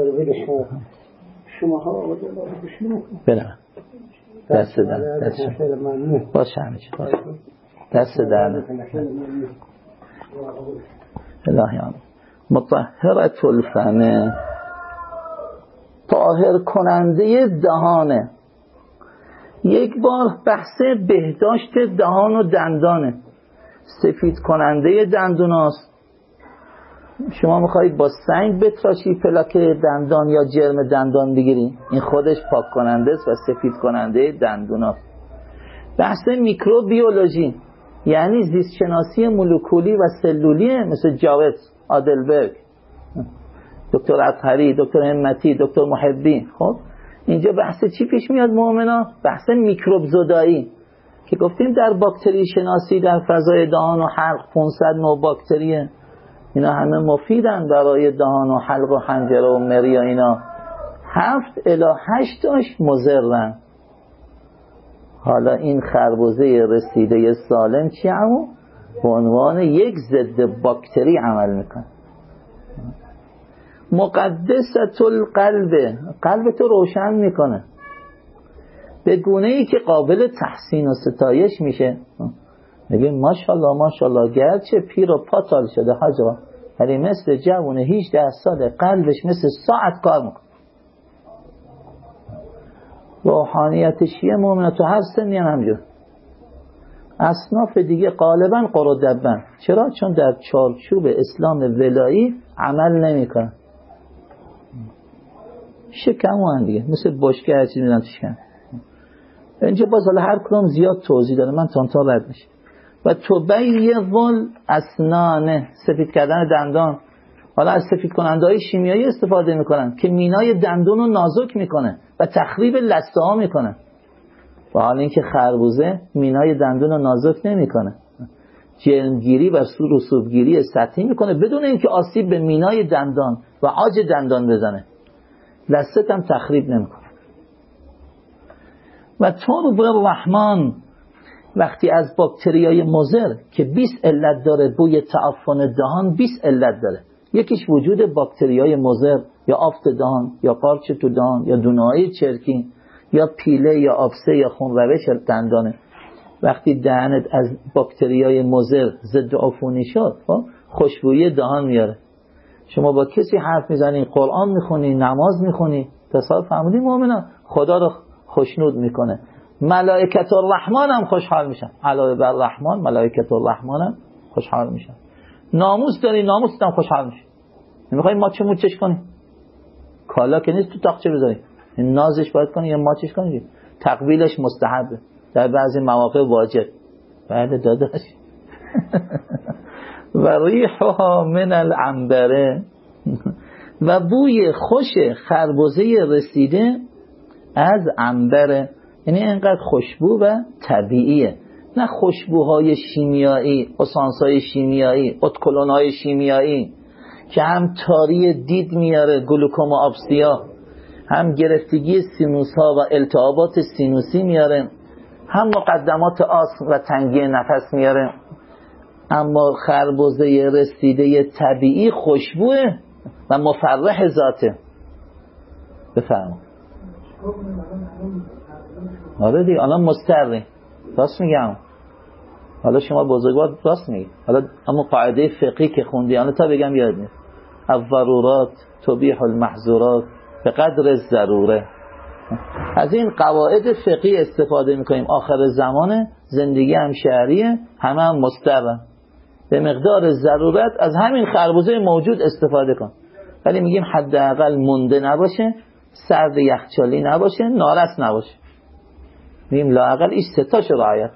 شما ها بله دست درنه باشه همه چی باشه دست درنه الهی آمین. مطهرة الفم، طاهر کننده دهانه. یک بار بحث بهداشت دهان و دندانه. سفید کننده دندوناست. شما میخواید با سنگ بتراشی پلاک دندان یا جرم دندان بگیری، این خودش پاک کننده است و سفید کننده دندوناست. بحث میکروبیولوژی یعنی زیست شناسی مولکولی و سلولی، مثل جاوید آدلبرگ، دکتر اطهری، دکتر همتی، دکتر محبی. خب اینجا بحث چی پیش میاد مؤمنا؟ بحث میکروب زدایی که گفتیم در باکتری شناسی در فضای دهان و حلق 500 نوع باکتریه. اینا همه مفیدن برای دهان و حلق و حنجره و مری و اینا. 7 الی 8 تاش مضرن. حالا این خربزه رسیده سالم چی عمو؟ به عنوان یک ضد باکتری عمل میکنه. مقدسة القلب، قلب تو روشن میکنه به گونه ای که قابل تحسین و ستایش میشه. میگه ماشاءالله ماشاءالله، گرچه پیر و پاتال شده حاجا، ولی مثل جوون 18 ساله قلبش مثل ساعت کار میکنه. روحانیت شیعه مؤمنه تو هر سنی هم همجور. اصناف دیگه غالبا قرودبن. چرا؟ چون در چارچوب اسلام ولایی عمل نمیکنن. شکمون دیگه مثل بشکه هر چیزی میدن توشکن. اینجا باز حالا هر کدوم زیاد توضیح داره، من تا رد میشه. و تبیض الاسنان، سفید کردن دندان. حالا از سفید کننده های شیمیایی استفاده میکنن که مینای دندون رو نازک میکنه و تخریب لثه ها میکنه. و حالا اینکه خربوزه مینای دندون رو نازک نمیکنه، جرمگیری و رسوبگیری سطحی میکنه بدون اینکه آسیب به مینای دندان و عاج دندان بزنه. لثه هم تخریب نمیکنه. و ترب الرحمن، وقتی از باکتریای مضر که 20 علت داره، بوی تعفن دهان 20 علت داره. یکیش وجود باکتریای مضر یا آفت دهان یا قارچ تو دهان یا دونه‌های چرکی یا پیله یا آبسه یا خون روش دندانه. وقتی دهنت از باکتریای مضر ضد عفونی شد، خوشبویی دهان میاره. شما با کسی حرف میزنی، قرآن میخونی، نماز میخونی، تصاحب فهمیدی مؤمنا، خدا رو خوشنود میکنه. ملائکت الرحمن هم خوشحال میشن. علاوه بر رحمان ملائکت الرحمن هم خوشحال میشن. ناموس داری، ناموست هم خوشحال میشه. نمیخوای ماچ موچش کنی؟ کالا که نیست تو تاقچه بذاری، این نازش باید کنی یا ماچش کنی. تقبیلش مستحبه، در بعضی مواقع واجب. بله داداش. و ریحها من العنبره، و بوی خوش خربزه رسیده از عنبره. یعنی اینقدر خوشبو و طبیعیه، نه خوشبوهای شیمیایی، اسانس‌های شیمیایی، اتکلون‌های شیمیایی که هم تاری دید میاره، گلوکوم آبسیا، هم گرفتگی سینوس‌ها و التهابات سینوسی میاره، هم مقدمات آسم و تنگی نفس میاره. اما خربزه رسیده طبیعی خوشبوه و مفرح ذاته. بفرما. آره دیگه، الان مستری راست میگم. حالا شما بزرگوار راست میگی. حالا اما قاعده فقهی که خوندی الان تا بگم یاد نیست. الضرورات تبیح المحظورات به قدر الضروره. از این قواعد فقهی استفاده میکنیم. آخر زمان زندگی هم شهریه، همه هم مسترن. به مقدار ضرورت از همین خربزه موجود استفاده کن، ولی میگیم حداقل مونده نباشه، سرد یخچالی نباشه، نارس نباشه. میگیم لااقل این سه تاشو رعایت.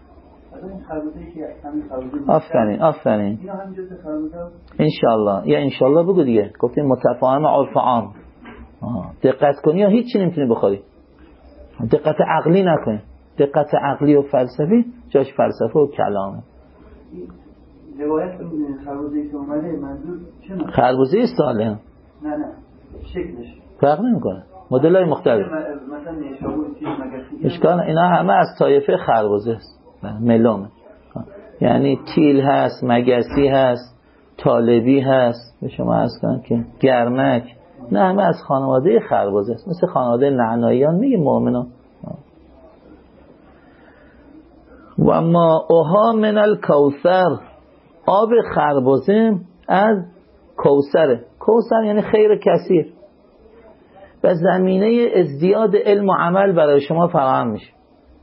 آفرین انشالله یا انشالله بگو دیگه. گفتیم متفاهم عرف عام. دقت کنی یا هیچ چی نمیتونی بخوری. دقت عقلی نکنی. دقت عقلی و فلسفی جاش فلسفه و کلامه. روایت خربزه‌ای که اومده منظور چه نوع؟ خربزه سالم. نه شکلش فرق نمیکنه، مدل‌های مختلف. مثلا نیشابور چیز مگسی اشکال اینا همه از طایفه خربزه است. ملومه. یعنی تیل هست، مگسی هست، طالبی هست، به شما عرض کنم که گرمک، نه همه از خانواده خربزه است. مثل خانواده نعناییان میگه مؤمنان. و ما اوها من الکوثر، آب خربزه از کوثره. کوثر یعنی خیر کثیر و زمینه ازدیاد علم و عمل برای شما فراهم میشه.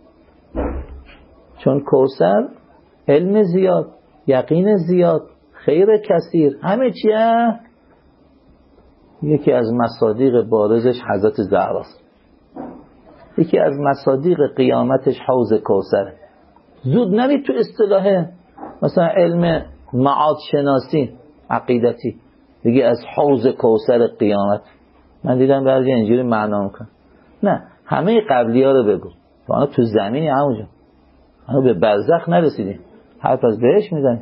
چون کوثر علم زیاد، یقین زیاد، خیر کثیر، همه چیه. یکی از مصادیق بارزش حضرت زهراست. یکی از مصادیق قیامتش حوض کوثر. زود نرید تو اصطلاح مثلا علم معاد شناسی عقیدتی دیگه از حوض کوثر قیامت. من دیدم بعضی اینجوری معنا میکنن. نه، همه قبلی ها رو بگو. تو زمینی همونجا، به برزخ نرسیدیم، حرف از بهش میزنیم.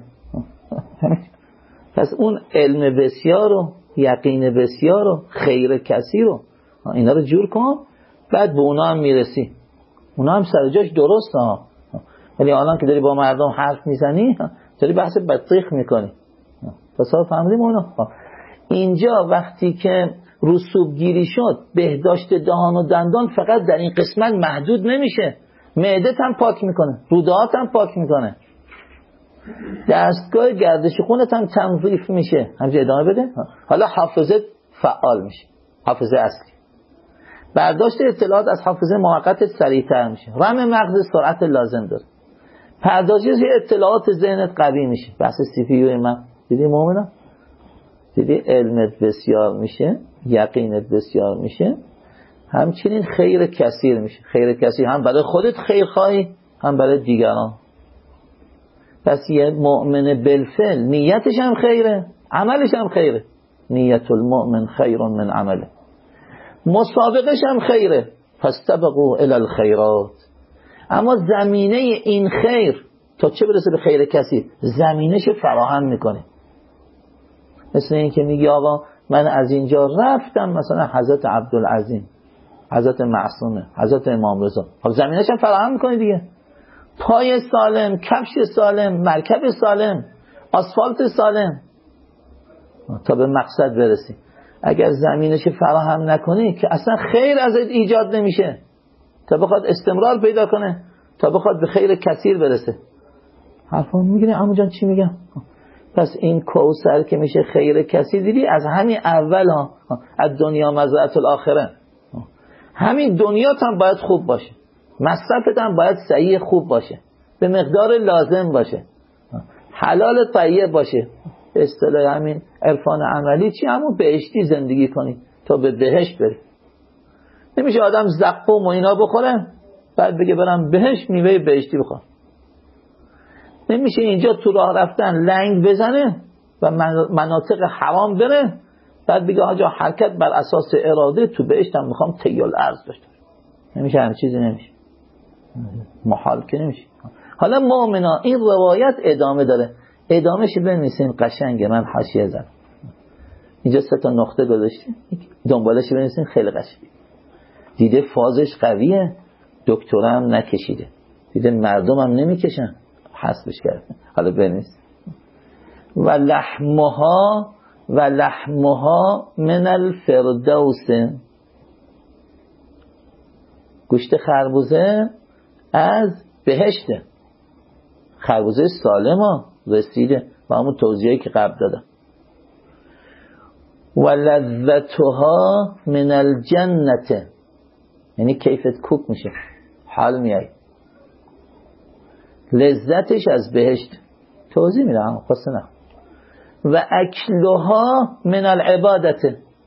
پس اون علم بسیار و یقین بسیار و خیر کثیر رو اینا رو جور کن، بعد به اونا هم میرسی. اونا هم سر جاش درسته ها، ولی الان که داری با مردم حرف میزنی داری بحث بطیخ میکنی. تصور فهمیدیم اونا. اینجا وقتی که رسوب گیری شد، بهداشت دهان و دندان فقط در این قسمت محدود نمیشه، معدت هم پاک میکنه، رودهات هم پاک میکنه، دستگاه گردش خونت هم تنظیف میشه. همچه ادامه بده. حالا حافظه فعال میشه، حافظه اصلی. برداشت اطلاعات از حافظه موقت سریعتر میشه، رم مغز سرعت لازم داره، پردازش اطلاعات ذهنت قوی میشه. بحث سی پی یو من دیدی مومنم، دیدی علمت بسیار میشه، یقینت بسیار میشه، همچنین خیر کثیر میشه. خیر کثیر هم برای خودت خیر خواهی، هم برای دیگران. پس یه مؤمن بالفعل نیتش هم خیره، عملش هم خیره. نیت المؤمن خیر من عمله. مسابقش هم خیره، فاستبقوا الی الخیرات. اما زمینه این خیر تا چه برسه به خیر کثیر، زمینش فراهم میکنه. مثل این که میگی آقا من از اینجا رفتم مثلا حضرت عبدالعظیم، حضرت معصومه، حضرت امام رضا، خب زمینش هم فراهم میکنه دیگه. پای سالم، کفش سالم، مرکب سالم، آسفالت سالم تا به مقصد برسی. اگر زمینش فراهم نکنی که اصلا خیر ازت ایجاد نمیشه، تا بخواد استمرار پیدا کنه، تا بخواد به خیر کثیر برسه. حرفا میگیری عمو جان چی میگم؟ پس این کوثر که میشه خیر کثیر، دیدی از همین اول ها، از دنیا مزرعه الاخره، همین دنیات هم باید خوب باشه، مصرفت هم باید صحیح خوب باشه، به مقدار لازم باشه، حلال طیب باشه. به اصطلاح همین عرفان عملی چی؟ همون بهشتی زندگی کنی تا به بهشت بری. نمیشه آدم زقوم و اینا بخوره بعد بگه برم بهشت میوه بهشتی بخور. نمیشه اینجا تو راه رفتن لنگ بزنه و مناطق حرام بره بعد بگه آجا حرکت بر اساس اراده تو بهشتم میخوام تیال ارز داشته. نمیشه، همین چیزی نمیشه، محال که نمیشه. حالا مؤمنا این روایت ادامه داره، ادامهش بنویسین قشنگه. من حاشیه زدم اینجا 3 نقطه گذاشتم، دنبالش بنویسین خیلی قشنگ. دیده فازش قویه، دکترم نکشیده، دیده مردم هم نمیکشن، حسبش کرده. حالا بنویس و لحمها من الفردوس. گوشت خربوزه از بهشته، خربوزه سالم رسیده و همون توضیحی که قبل دادم. و لذتها من الجنته، یعنی کیفت کوک میشه، حال میای، لذتش از بهشت. توضیح میدم خواست نه. و اکلها من العبادت،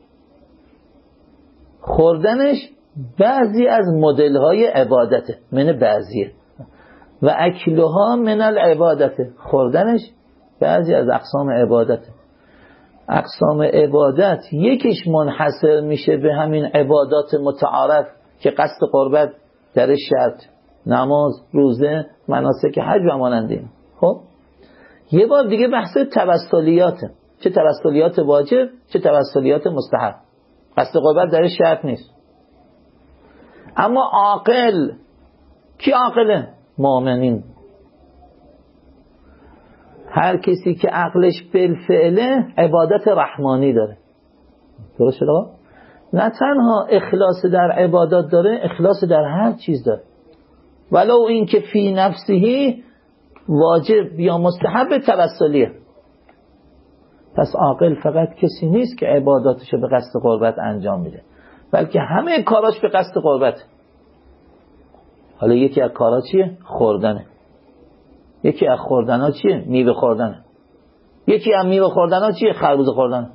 خوردنش بعضی از مدل های عبادته، من بعضیه. و اکلها من العبادت، خوردنش بعضی از اقسام عبادته. اقسام عبادت یکیش منحصر میشه به همین عبادات متعارف که قصد قربت در شرط، نماز، روزه، مناسک حج و مانند این. خب یه بار دیگه بحث توسلیاته، چه توسلیات واجب چه توسلیات مستحب. قصد قربت در شرط نیست. اما عاقل، کی عاقله؟ مؤمنین. هر کسی که عقلش بالفعله عبادت رحمانی داره. درست شده؟ نه تنها اخلاص در عبادات داره، اخلاص در هر چیز داره، ولو این که فی نفسهی واجب یا مستحب توسلیه. پس عاقل فقط کسی نیست که عباداتش به قصد قربت انجام میده، بلکه همه کاراش به قصد قربت. حالا یکی از کارا چیه؟ خوردنه. یکی از خوردنا چیه؟ میوه خوردنه. یکی از میوه خوردنا چیه؟ خربوزه خوردنه.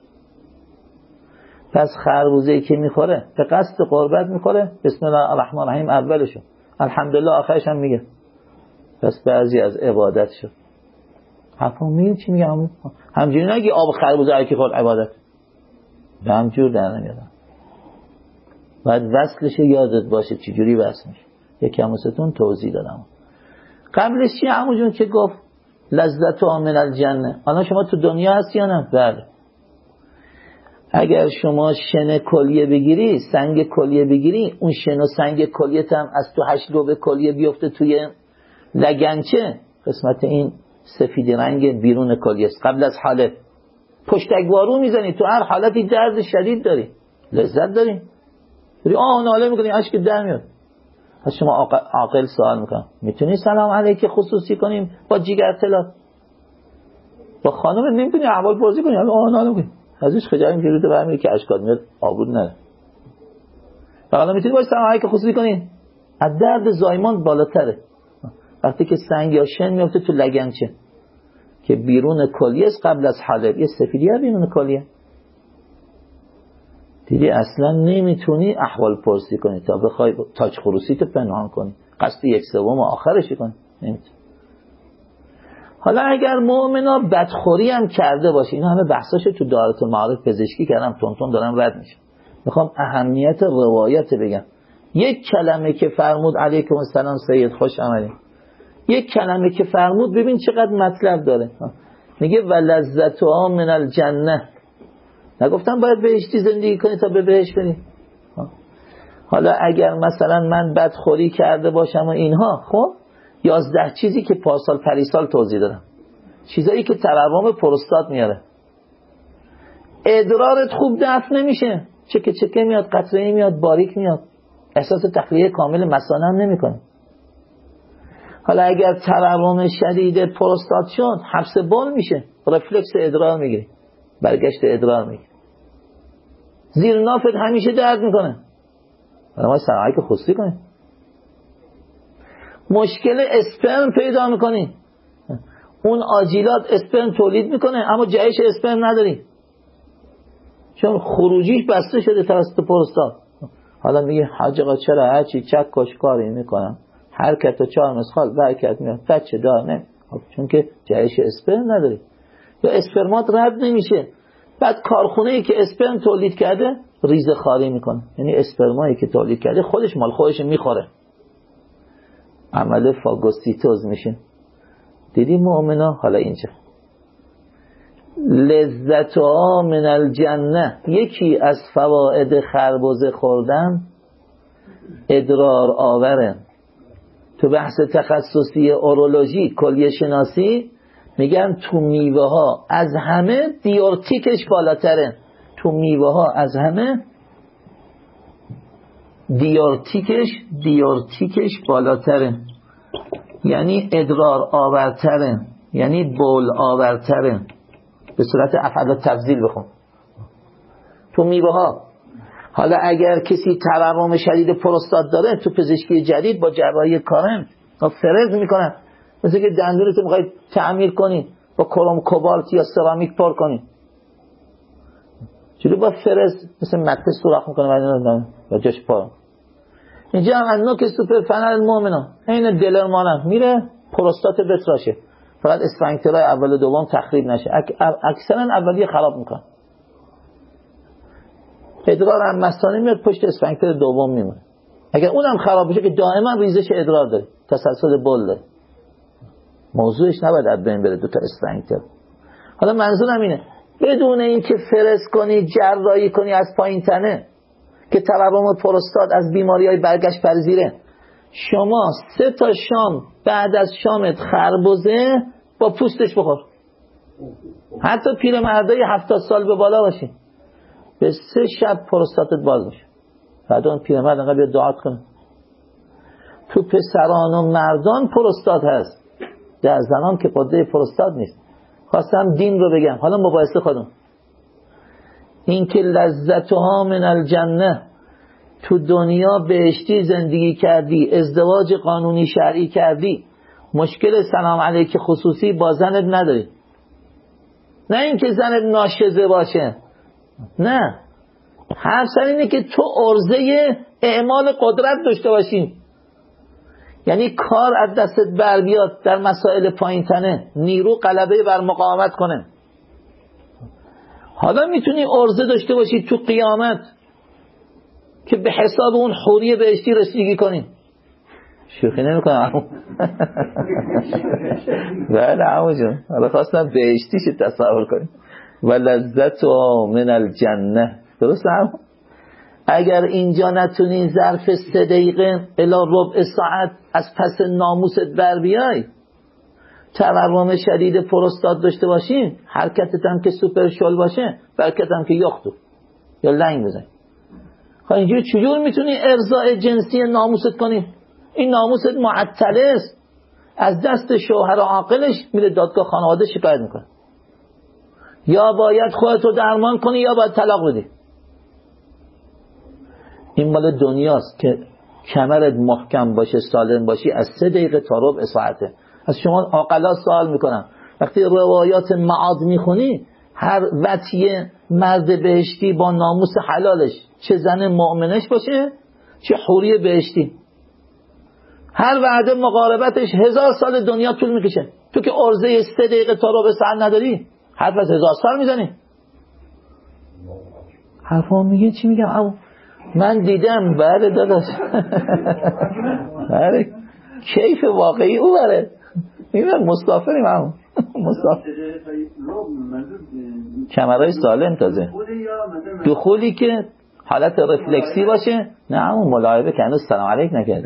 پس خربوزه‌ای که میخوره به قصد قربت میخوره، بسم الله الرحمن الرحیم اولشو، الحمدلله آخرش هم میگه. پس بعضی از عبادت شد. حرفم میگه چی میگم؟ همجوری نگی آب خربوزه هر کی خورد عبادت. به همجور در نمیادم. باید وصلش یادت باشه چجوری وصل میشه. یکی هموستون توضیح دادم. قبلش چی همون که گفت لذت من الجنه. الان شما تو دنیا هستی یا نه؟ بله. اگر شما شن کلیه بگیری، سنگ کلیه بگیری، اون شن و سنگ کلیت هم از تو 8 لوب کلیه بیفته توی لگنچه، قسمت این سفید رنگ بیرون کلیه است. قبل از حالت پشتگوارو میزنی، تو هر حالتی درد شدید داری، لذت داری، ناله میکنی، اشک در میاد. از شما عاقل سوال میکنم میتونی سلام علیک خصوصی کنیم با جیگر طلا؟ با خانم نمیتونی احوال پرسی کنی؟ ناله میکنی، ازش خجالت میگیره، برمیگه که اشکات میاد، آبرود نره. فقط میتونی با سلام علیک خصوصی کنی. از درد زایمان بالاتره وقتی که سنگ یا شن میفته تو لگنچه که بیرون کلیه است، قبل از حالب یه سفیدیه بیرون کلیه، دیدی اصلا نمیتونی احوال پرسی کنی تا بخوای تاج خروسیت پنهان کنی، قصد 1/3 آخرش کنی، نمیتونی. حالا اگر مؤمنا بدخوری هم کرده باشه، اینا همه بحثاشو تو دایره المعارف پزشکی کردم، تونتون دارم رد میشم، میخوام اهمیت روایت بگم. یک کلمه که فرمود علیکم السلام سید خوش آمدید، یک کلمه که فرمود ببین چقدر مطلب داره. میگه ولذتها من الجنه، نگفتم باید بهشتی زندگی کنی تا به بهشت بری. حالا اگر مثلا من بدخوری کرده باشم و اینها، خب 11 چیزی که پارسال پریسال توضیح دادم، چیزایی که تورم پروستات میاره، ادرارت خوب دفع نمیشه، چکه میاد، قطره میاد، باریک میاد، احساس تخلیه کامل مثانه هم نمیکنه. حالا اگر تورم شدید پروستات شد، حبس بول میشه، رفلکس ادرار میگیری، برگشت ادرار میگیری، زیر نافت همیشه درد میکنه، حالا ما سرعی که خصوصی کنیم. مشکل اسپرم پیدا میکنی، اون آجیلات اسپرم تولید میکنه اما جهش اسپرم نداری چون خروجیش بسته شده توسط پروستات. حالا میگه حاج آقا چرا هرچی چک کش کاری میکنم، حرکت و 4 مسخال برکت میاد، بچه دار نه، چون که جهش اسپرم نداری یا اسپرمات رد نمیشه. بعد کارخونه‌ای که اسپرم تولید کرده ریزه خاری میکنه، یعنی اسپرمایی که تولید کرده خودش مال خودش میخوره، عمل فاگوسیتوز میشه. دیدی مؤمنا؟ حالا اینجا لذتها من الجنه، یکی از فواید خربزه خوردن ادرار آوره. تو بحث تخصصی اورولوژی کلیه شناسی میگن تو میوه ها از همه دیورتیکش بالاتره، تو میوه ها از همه دیورتیکش بالاتره، یعنی ادرار آورتره، یعنی بول آورتره. به صورت افعال تفضیل بخون تو میوه ها. حالا اگر کسی تورم شدید پروستات داره، تو پزشکی جدید با جراحی کارن فرز میکنن مثل که دندونتو میخواید تعمیر کنی با کروم کوبالت یا سرامیک پر کنی، چطور با فرز مثل مته سوراخ میکنه و جاش پا. اینجا هم از نوک سوپر فنل المؤمنان این دلرمانم میره پروستات بتراشه، فقط اسفنکترهای اول و دوم تخریب نشه. اکثرا اولیه خراب میکنه. ادرار هم مثانه میاد پشت اسفنکتر دوم میمونه. اگر اونم خراب بشه که دائما ریزش ادرار داره، تسلسل بول داره، موضوعش نباید از بین بره دوتا اسفنکتر. حالا منظورم اینه بدون این که فرز کنی جراحی کنی از پایین تنه که تورم پروستات از بیماری‌های برگشت پذیره، شما 3 تا شام بعد از شامت خربزه با پوستش بخور. حتی پیرمردای 70 سال به بالا باشی به 3 شب پروستاتت باز میشه. بعد اون پیرمرد انقدر بیاد دعات کنه. تو پسران و مردان پروستات هست، در زنان که قده پروستات نیست. خواستم دین رو بگم. حالا مباحثه خودم این که لذتها من الجنه، تو دنیا بهشتی زندگی کردی، ازدواج قانونی شرعی کردی، مشکل سلام علیک خصوصی با زنت نداری. نه اینکه زنت ناشزه باشه، نه، هر سر اینه که تو عرضه اعمال قدرت داشته باشی، یعنی کار از دستت بر بیاد در مسائل پایین تنه، نیرو غلبه بر مقاومت کنه. حالا میتونی عرضه داشته باشی تو قیامت که به حساب اون حوری بهشتی رسیدگی کنی. شوخی نمی کنم بله عمو جون، حالا خواستم بهشتیش تصور کنی. و لذت من الجنه. درست عمو؟ اگر اینجا نتونی ظرف 3 دقیقه الی ربع ساعت از پس ناموست بر بیای، تورم شدید پروستات داشته باشی، حرکتت هم که سوپر شل باشه، برکت هم که یختو یا لنگ بزنی، خب اینجوری چجور میتونی ارضاء جنسی ناموست کنی؟ این ناموست معطله است، از دست شوهر عاقلش میره دادگاه خانواده شکایت میکنه. یا باید خودتو درمان کنی یا باید طلاق بدی. این مال دنیاست که کمرت محکم باشه، سالم باشی، از 3 دقیقه تا ربع ساعته. از شما عاقلا سوال میکنم، وقتی روایات معاد میخونی، هر وطیه مرد بهشتی با ناموس حلالش، چه زن مؤمنش باشه چه حوری بهشتی، هر وعده مقاربتش 1000 سال دنیا طول میکشه. تو که عرضه 3 دقیقه تا ربع ساعت نداری، حرف از 1000 سال میزنی. حرفا میگه چی میگم؟ او من دیدم. بله داداش بله کیف واقعی او بره. میگم مسافریم همون مسافر کمرهای سالم تازه دخولی که حالت رفلکسی باشه. نه همون ملاعبه که هنوز سلام علیک نکرده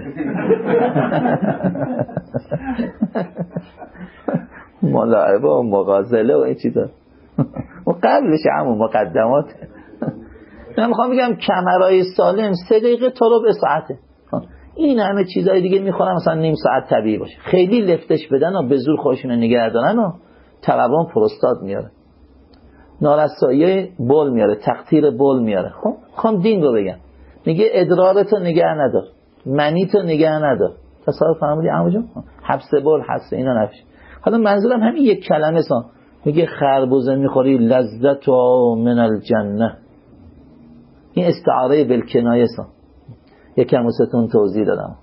ملاعبه و مغازله و این چیزا و قبلش همون مقدمات. من میخوام بگم کمرهای سالم 3 دقیقه تا ربع ساعته. این همه چیزای دیگه میخورن مثلا نیم ساعت طبیعی باشه. خیلی لفتش بدن و به زور خودشون نگه دارن و تورم پروستات میاره، نارسایی بول میاره، تقطیر بول میاره. خب میخوام دین رو بگم، میگه ادرارتو نگه ندار، منیتو نگه ندار. تصور فهمیدی عمو جون؟ حبس بول، حبس اینا نفش. حالا منظورم همین یک کلمه سان، میگه خربوزه میخوری لذت من الجنه. این استعاره بالکنایه سان. یکم واسهتون توضیح دادم.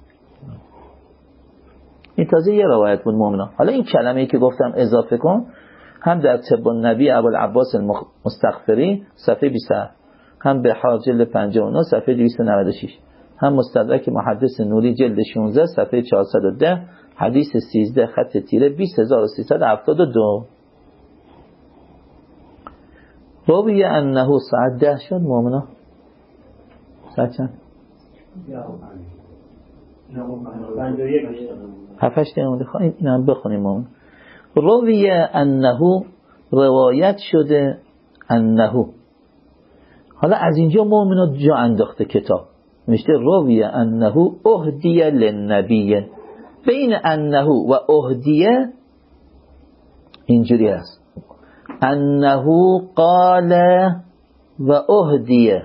این تازه یه روایت بود مؤمنان. حالا این کلمه‌ای که گفتم اضافه کن، هم در طب النبی ابوالعباس المستغفری صفحه 20، هم بحار جلد 59 صفحه 296، هم مستدرک محدث نوری جلد 16 صفحه 410 حدیث 13 خط تیره 20372. روی انه ساعت 10 شد مؤمنان. ساعت چند؟ 7 دقیقه. اینم بخونیم مؤمن. روی انه، روایت شده انه. حالا از اینجا مؤمنات جا انداخته کتاب نوشته روی انه اهدیه للنبی. بین انه و اهدیه اینجوری هست، انه قال و اهدیه.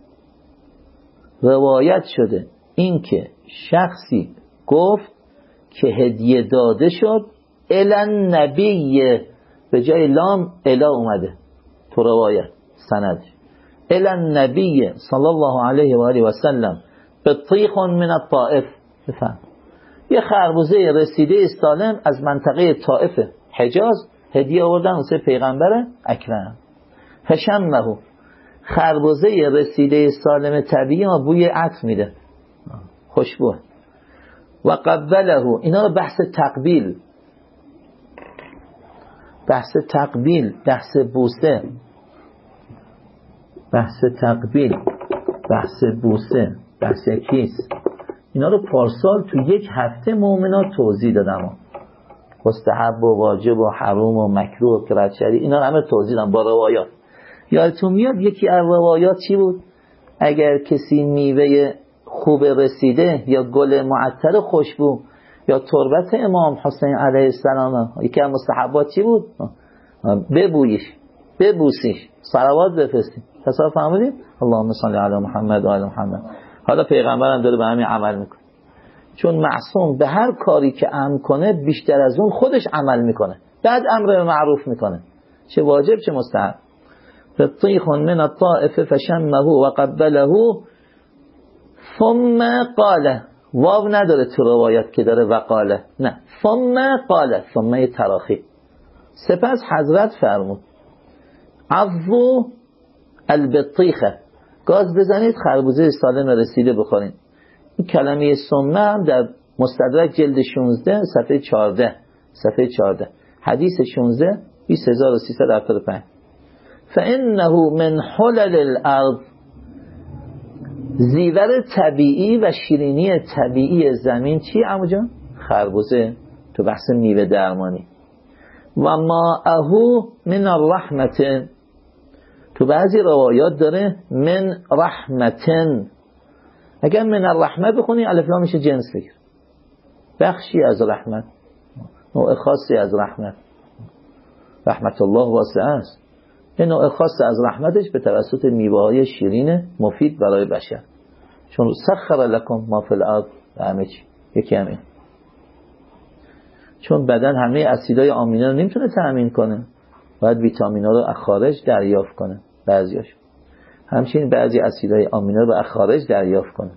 روایت شده این که شخصی گفت که هدیه داده شد الان نبی، به جای لام الا اومده تو روایت سند، الان نبی صلی الله علیه و آله و سلم بطیخ من الطائف. بفهم یه خربوزه رسیده سالم از منطقه طائف حجاز هدیه آوردن واسه پیغمبر اکرم. فشمه، خربوزه رسیده سالم طبیعی ما بوی عطر میده، خوشبو. و قبله، اینا رو بحث تقبیل، بحث تقبیل، بحث بوسه، بحث تقبیل، بحث بوسه، بحث کیس، اینا رو پارسال تو یک هفته مومنات توضیح دادم، مستحب و واجب و حرام و مکروه و کرد شریع، اینا رو همه توضیح دادم با روایات. یادتون میاد یکی از روایات چی بود؟ اگر کسی میوه خوب رسیده یا گل معطر خوشبو یا تربت امام حسین علیه السلام، یکی از مستحبات چی بود؟ ببویش، ببوسیش، صلوات بفرستیم. تصور فهمیدیم؟ اللهم صل علی محمد و آل محمد. حالا پیغمبرم داره به همین عمل میکنه، چون معصوم به هر کاری که امر کنه بیشتر از اون خودش عمل میکنه، بعد امر معروف میکنه، چه واجب چه مستحب. فطیخ من الطائف فشمه و قبله ثم قاله، واو نداره تو روایت که داره وقاله، نه ثم قاله، ثم تراخی. سپس حضرت فرمود عضو البطیخه، گاز بزنید خربوزه سالم رسیده بخورین. این کلمه ثم هم در مستدرک جلد 16 صفحه 14 حدیث 16 20375. فانه من حلل الارض، زیور طبیعی و شیرینی طبیعی زمین چی عمو جان؟ خربوزه، تو بحث میوه درمانی. و ماءه من الرحمت، تو بعضی روایات داره من رحمتن، اگر من الرحمت بخونی الف لام میشه جنس بگیر، بخشی از رحمت، نوع خاصی از رحمت. رحمت الله واسعه است، این نوع خاص از رحمتش به توسط میوه‌های شیرین مفید برای بشر، چون سخر لکم ما فی الارض، همه چی یکی همین. چون بدن همه اسیدهای آمینه رو نمیتونه تأمین کنه، باید ویتامین‌ها رو از خارج دریافت کنه، بعضیاش همچنین بعضی اسیدهای آمینه رو از خارج دریافت کنه.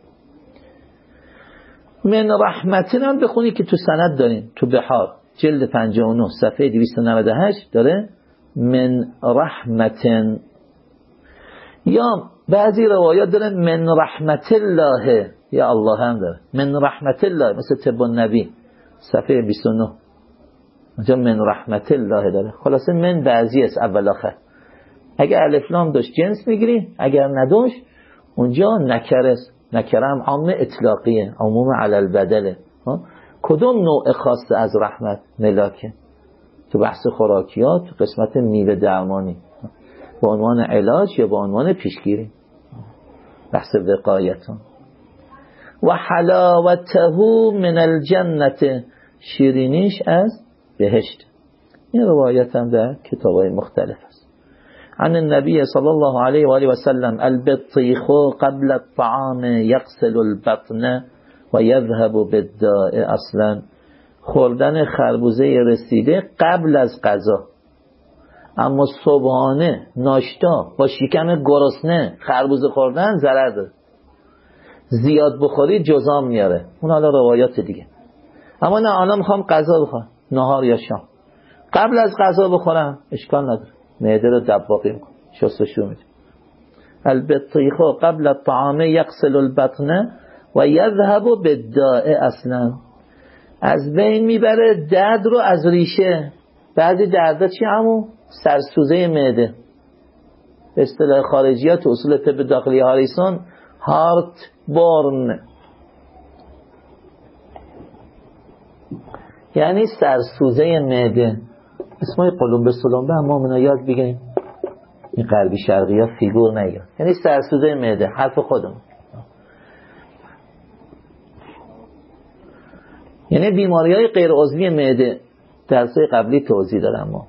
من رحمتن هم بخونی که تو سند داریم، تو بحار جلد 59 صفحه 298 dاره من رحمتن. یا بعضی روایات داره من رحمت الله، یا الله هم داره من رحمت الله، مثل طب النبی صفحه 29 اونجا من رحمت الله داره. خلاصه من بعضی است اول آخر، اگر الف لام داشت جنس میگیری، اگر نداشت اونجا نکره است. نکره هم عام اطلاقیه، عموم علی البدله. کدوم نوع خاص از رحمت؟ ملاکه، تو بحث خوراکیات، تو قسمت میوه درمانی، با عنوان علاج یا با عنوان پیشگیری، بحث وقایتون. و حلاوته من الجنت، شیرینیش از بهشت. این روایت هم در کتابای مختلف است. عن النبی صلی الله علیه و آله و سلم البطیخ قبل الطعام یغسل البطن و یذهب بالداء. اصلا خوردن خربوزه رسیده قبل از غذا، اما صبحانه ناشتا با شکم گرسنه خربوزه خوردن ضرر داره، زیاد بخوری جزام میاره. اون حالا روایات دیگه. اما نه الان میخوام غذا بخورم، نهار یا شام، قبل از غذا بخورم اشکال نداره، معده رو دباغی میکنه، شستشو میده. البطیخ قبل الطعام یغسل البطن و یذهب بالداء. اصلا از بین میبره درد رو از ریشه. بعضی دردا چی همون؟ سرسوزه معده، به اصطلاح خارجیات اصول طب داخلی هاریسون هارت بورن، یعنی سرسوزه معده. اسمای قلمبه سلمبه هم ما یاد بگیریم، این غربی شرقی ها فیگور نگیر، یعنی سرسوزه معده، حرف خودم، یعنی بیماری های غیر عضوی معده. درسای قبلی توضیح دادم ما.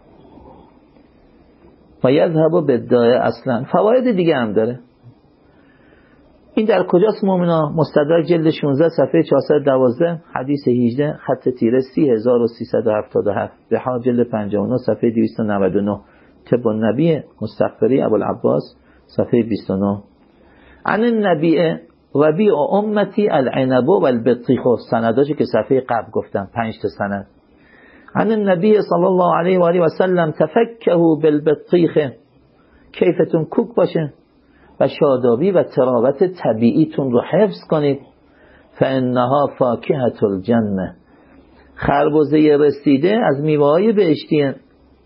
و یذهب بالداء. اصلا فواید دیگه هم داره. این در کجاست مومنا؟ مستدرک جلد 16 صفحه 412 حدیث 18 خط تیره 30377 بها جلد 59 صفحه 299 طب النبی مستغفری ابوالعباس صفحه 29 عن النبی ربیع امتی العنب والبطیخ. سنداشو که صفحه قبل گفتم 5 تا سند. عن النبی صلی الله علیه و آله و سلم تفکهوا بالبطیخ، کیفتون کوک باشه و شادابی و تراوت طبیعیتون رو حفظ کنید. فانها فاکهة الجنه، خربزه رسیده از میوه‌های بهشتیه.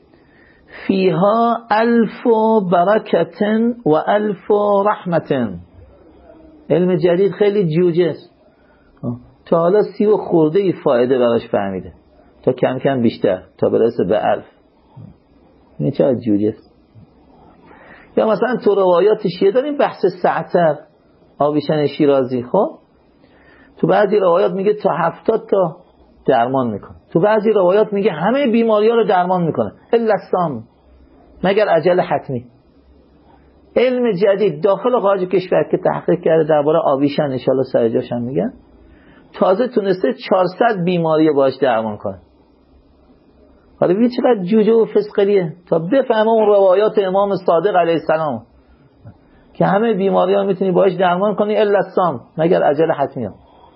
فیها الف برکت و الف رحمت. علم جدید خیلی جوجه است، تا حالا 30 خورده ای فایده براش فهمیده، تا کم کم بیشتر تا برسه به 1000. این چه جوجه است. یا مثلا تو روایات شیعه داریم بحث سعتر آبیشن شیرازی. خب تو بعضی روایات میگه تا 70 تا درمان میکنه، تو بعضی روایات میگه همه بیماری‌ها رو درمان میکنه الا السام، مگر اجل حتمی. علم جدید داخل و خارج کشور که تحقیق کرده درباره آبیشن، ان شاءالله سر جاش هم میگن، تازه تونسته 400 بیماری باش درمان کنه. حالا ببین چقدر جوجه و فسقلیه تا بفهمه اون روایات امام صادق علیه السلام که همه بیماری‌ها میتونی باش درمان کنی الا السام، مگر اجل حتمی.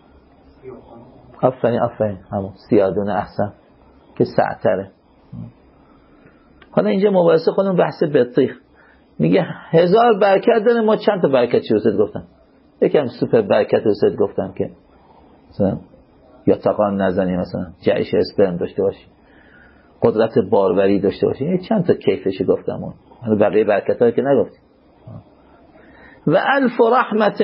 آفرین همون سیادون احسن که سعتره. حالا اینجا مباحثه خودمون بحث بطیخ. میگه 1000 برکت داره، ما چند تا برکت چی رسید گفتم؟ یکم سوپر برکت رسید گفتم که مثلا یا تقان نزنی، مثلا جعش اسپرم داشته باشی، قدرت باروری داشته باشی. این چند تا کیفش گفتم، اون بقیه برکت ها که نگفتیم. و الف رحمت،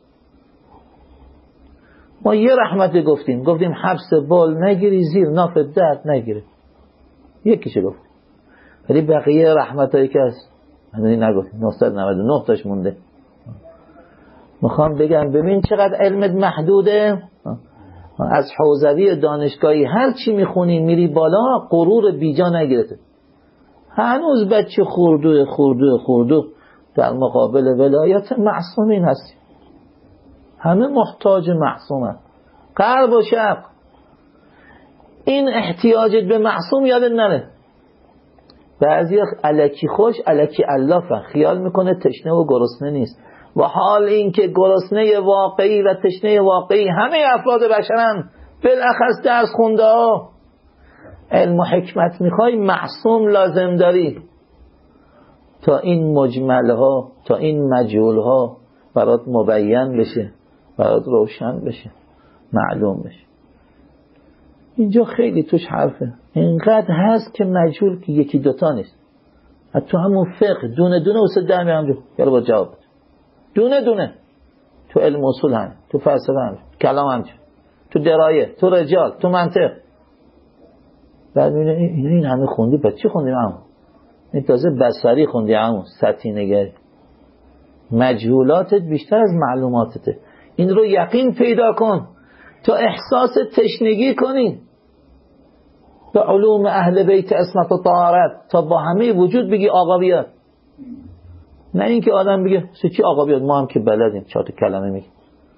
ما یه رحمت گفتیم حبس بال نگیری، زیر ناف درد نگیری، یکیشو گفتیم. ولی بقیه رحمت هایی که هست هنوی نگفتیم، 999 تاش مونده. میخوام بگم ببین چقدر علمت محدوده. از حوزوی دانشگاهی هر چی میخونی میری بالا، غرور بیجا نگیرته. هنوز بچه خوردو در مقابل ولایت معصومین هستی. همه محتاج معصومن، غرب و شرق. این احتیاجت به معصوم یادت نره. بعضی الکی خوش الکی علافن، خیال میکنه تشنه و گرسنه نیست، و حال این که گرسنه واقعی و تشنه واقعی همه افراد بشرن، بالاخص درس خونده ها. علم و حکمت میخوای، معصوم لازم داری تا این مجمل ها، تا این مجهول ها برات مبین بشه، برات روشن بشه، معلوم بشه. اینجا خیلی توش حرفه، اینقدر هست که مجهول که یکی دوتا نیست. تو همون فقه دونه دونه واسه در میام جو یارو با جواب دونه تو علم اصول هم، تو فلسفه هم، کلام هم، تو درایه، تو رجال، تو منطق. بعد میبینه این همه خوندی، پس چی خوندیم همون؟ این تازه بصری خوندی همون، سطحی نگری. مجهولاتت بیشتر از معلوماتته. این رو یقین پیدا کن تا احساس تشنگی کنی به علوم اهل بیت عصمت و طهارت، تا با همه وجود بگی آقا بیاد. نه اینکه آدم بگه چی آقا بیاد، ما هم که بلدیم 4 تا کلمه میگیم.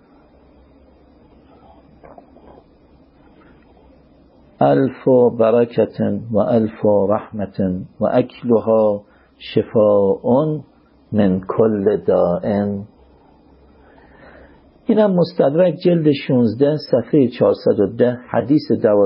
الف برکت و الف رحمت و اکلها شفاء من کل داء. اینم مستدرک جلد 16 صفحه 410 حدیث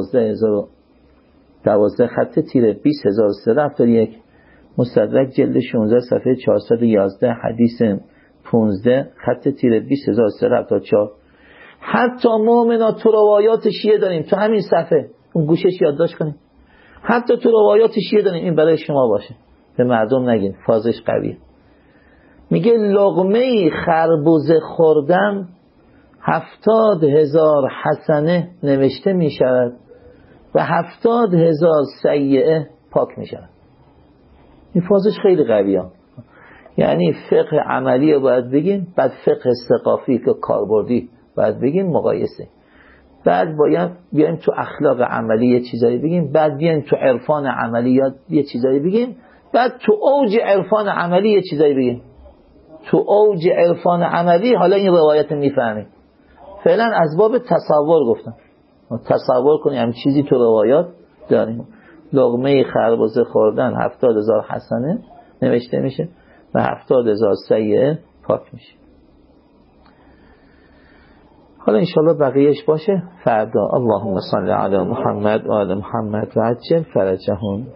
12012 خط تیره 20371. مستدرک جلد 16 صفحه 411 حدیث 15 خط تیره 20374. حتی مؤمنا تو روایات شیعه داریم، تو همین صفحه اون گوشش یادداشت کنیم. حتی تو روایات شیعه داریم، این برای شما باشه، به مردم نگین، فازش قویه. میگه لقمه خربوزه خوردن 70,000 حسنه نوشته میشود و 70,000 سیئه پاک میشود. این فازش خیلی قویه. یعنی فقه عملی رو باید بگیم، بعد فقه ثقافی که کاربردی باید بگیم، مقایسه. بعد باید بیایم تو اخلاق عملی یه چیزایی بگیم، بعد بیایم تو عرفان عملی یه چیزایی بگیم، بعد تو اوج عرفان عملی یه چیزایی بگیم. تو اوج عرفان عملی حالا این روایت میفهمید. فعلا از باب تصور گفتم، تصور کنی هم چیزی تو روایات داریم. لقمه خربزه خوردن 70,000 حسنه نوشته میشه و 70,000 سیئه پاک میشه. حالا انشاءالله بقیهش باشه فردا. اللهم صل علی محمد و آل محمد و عجل فرجهم.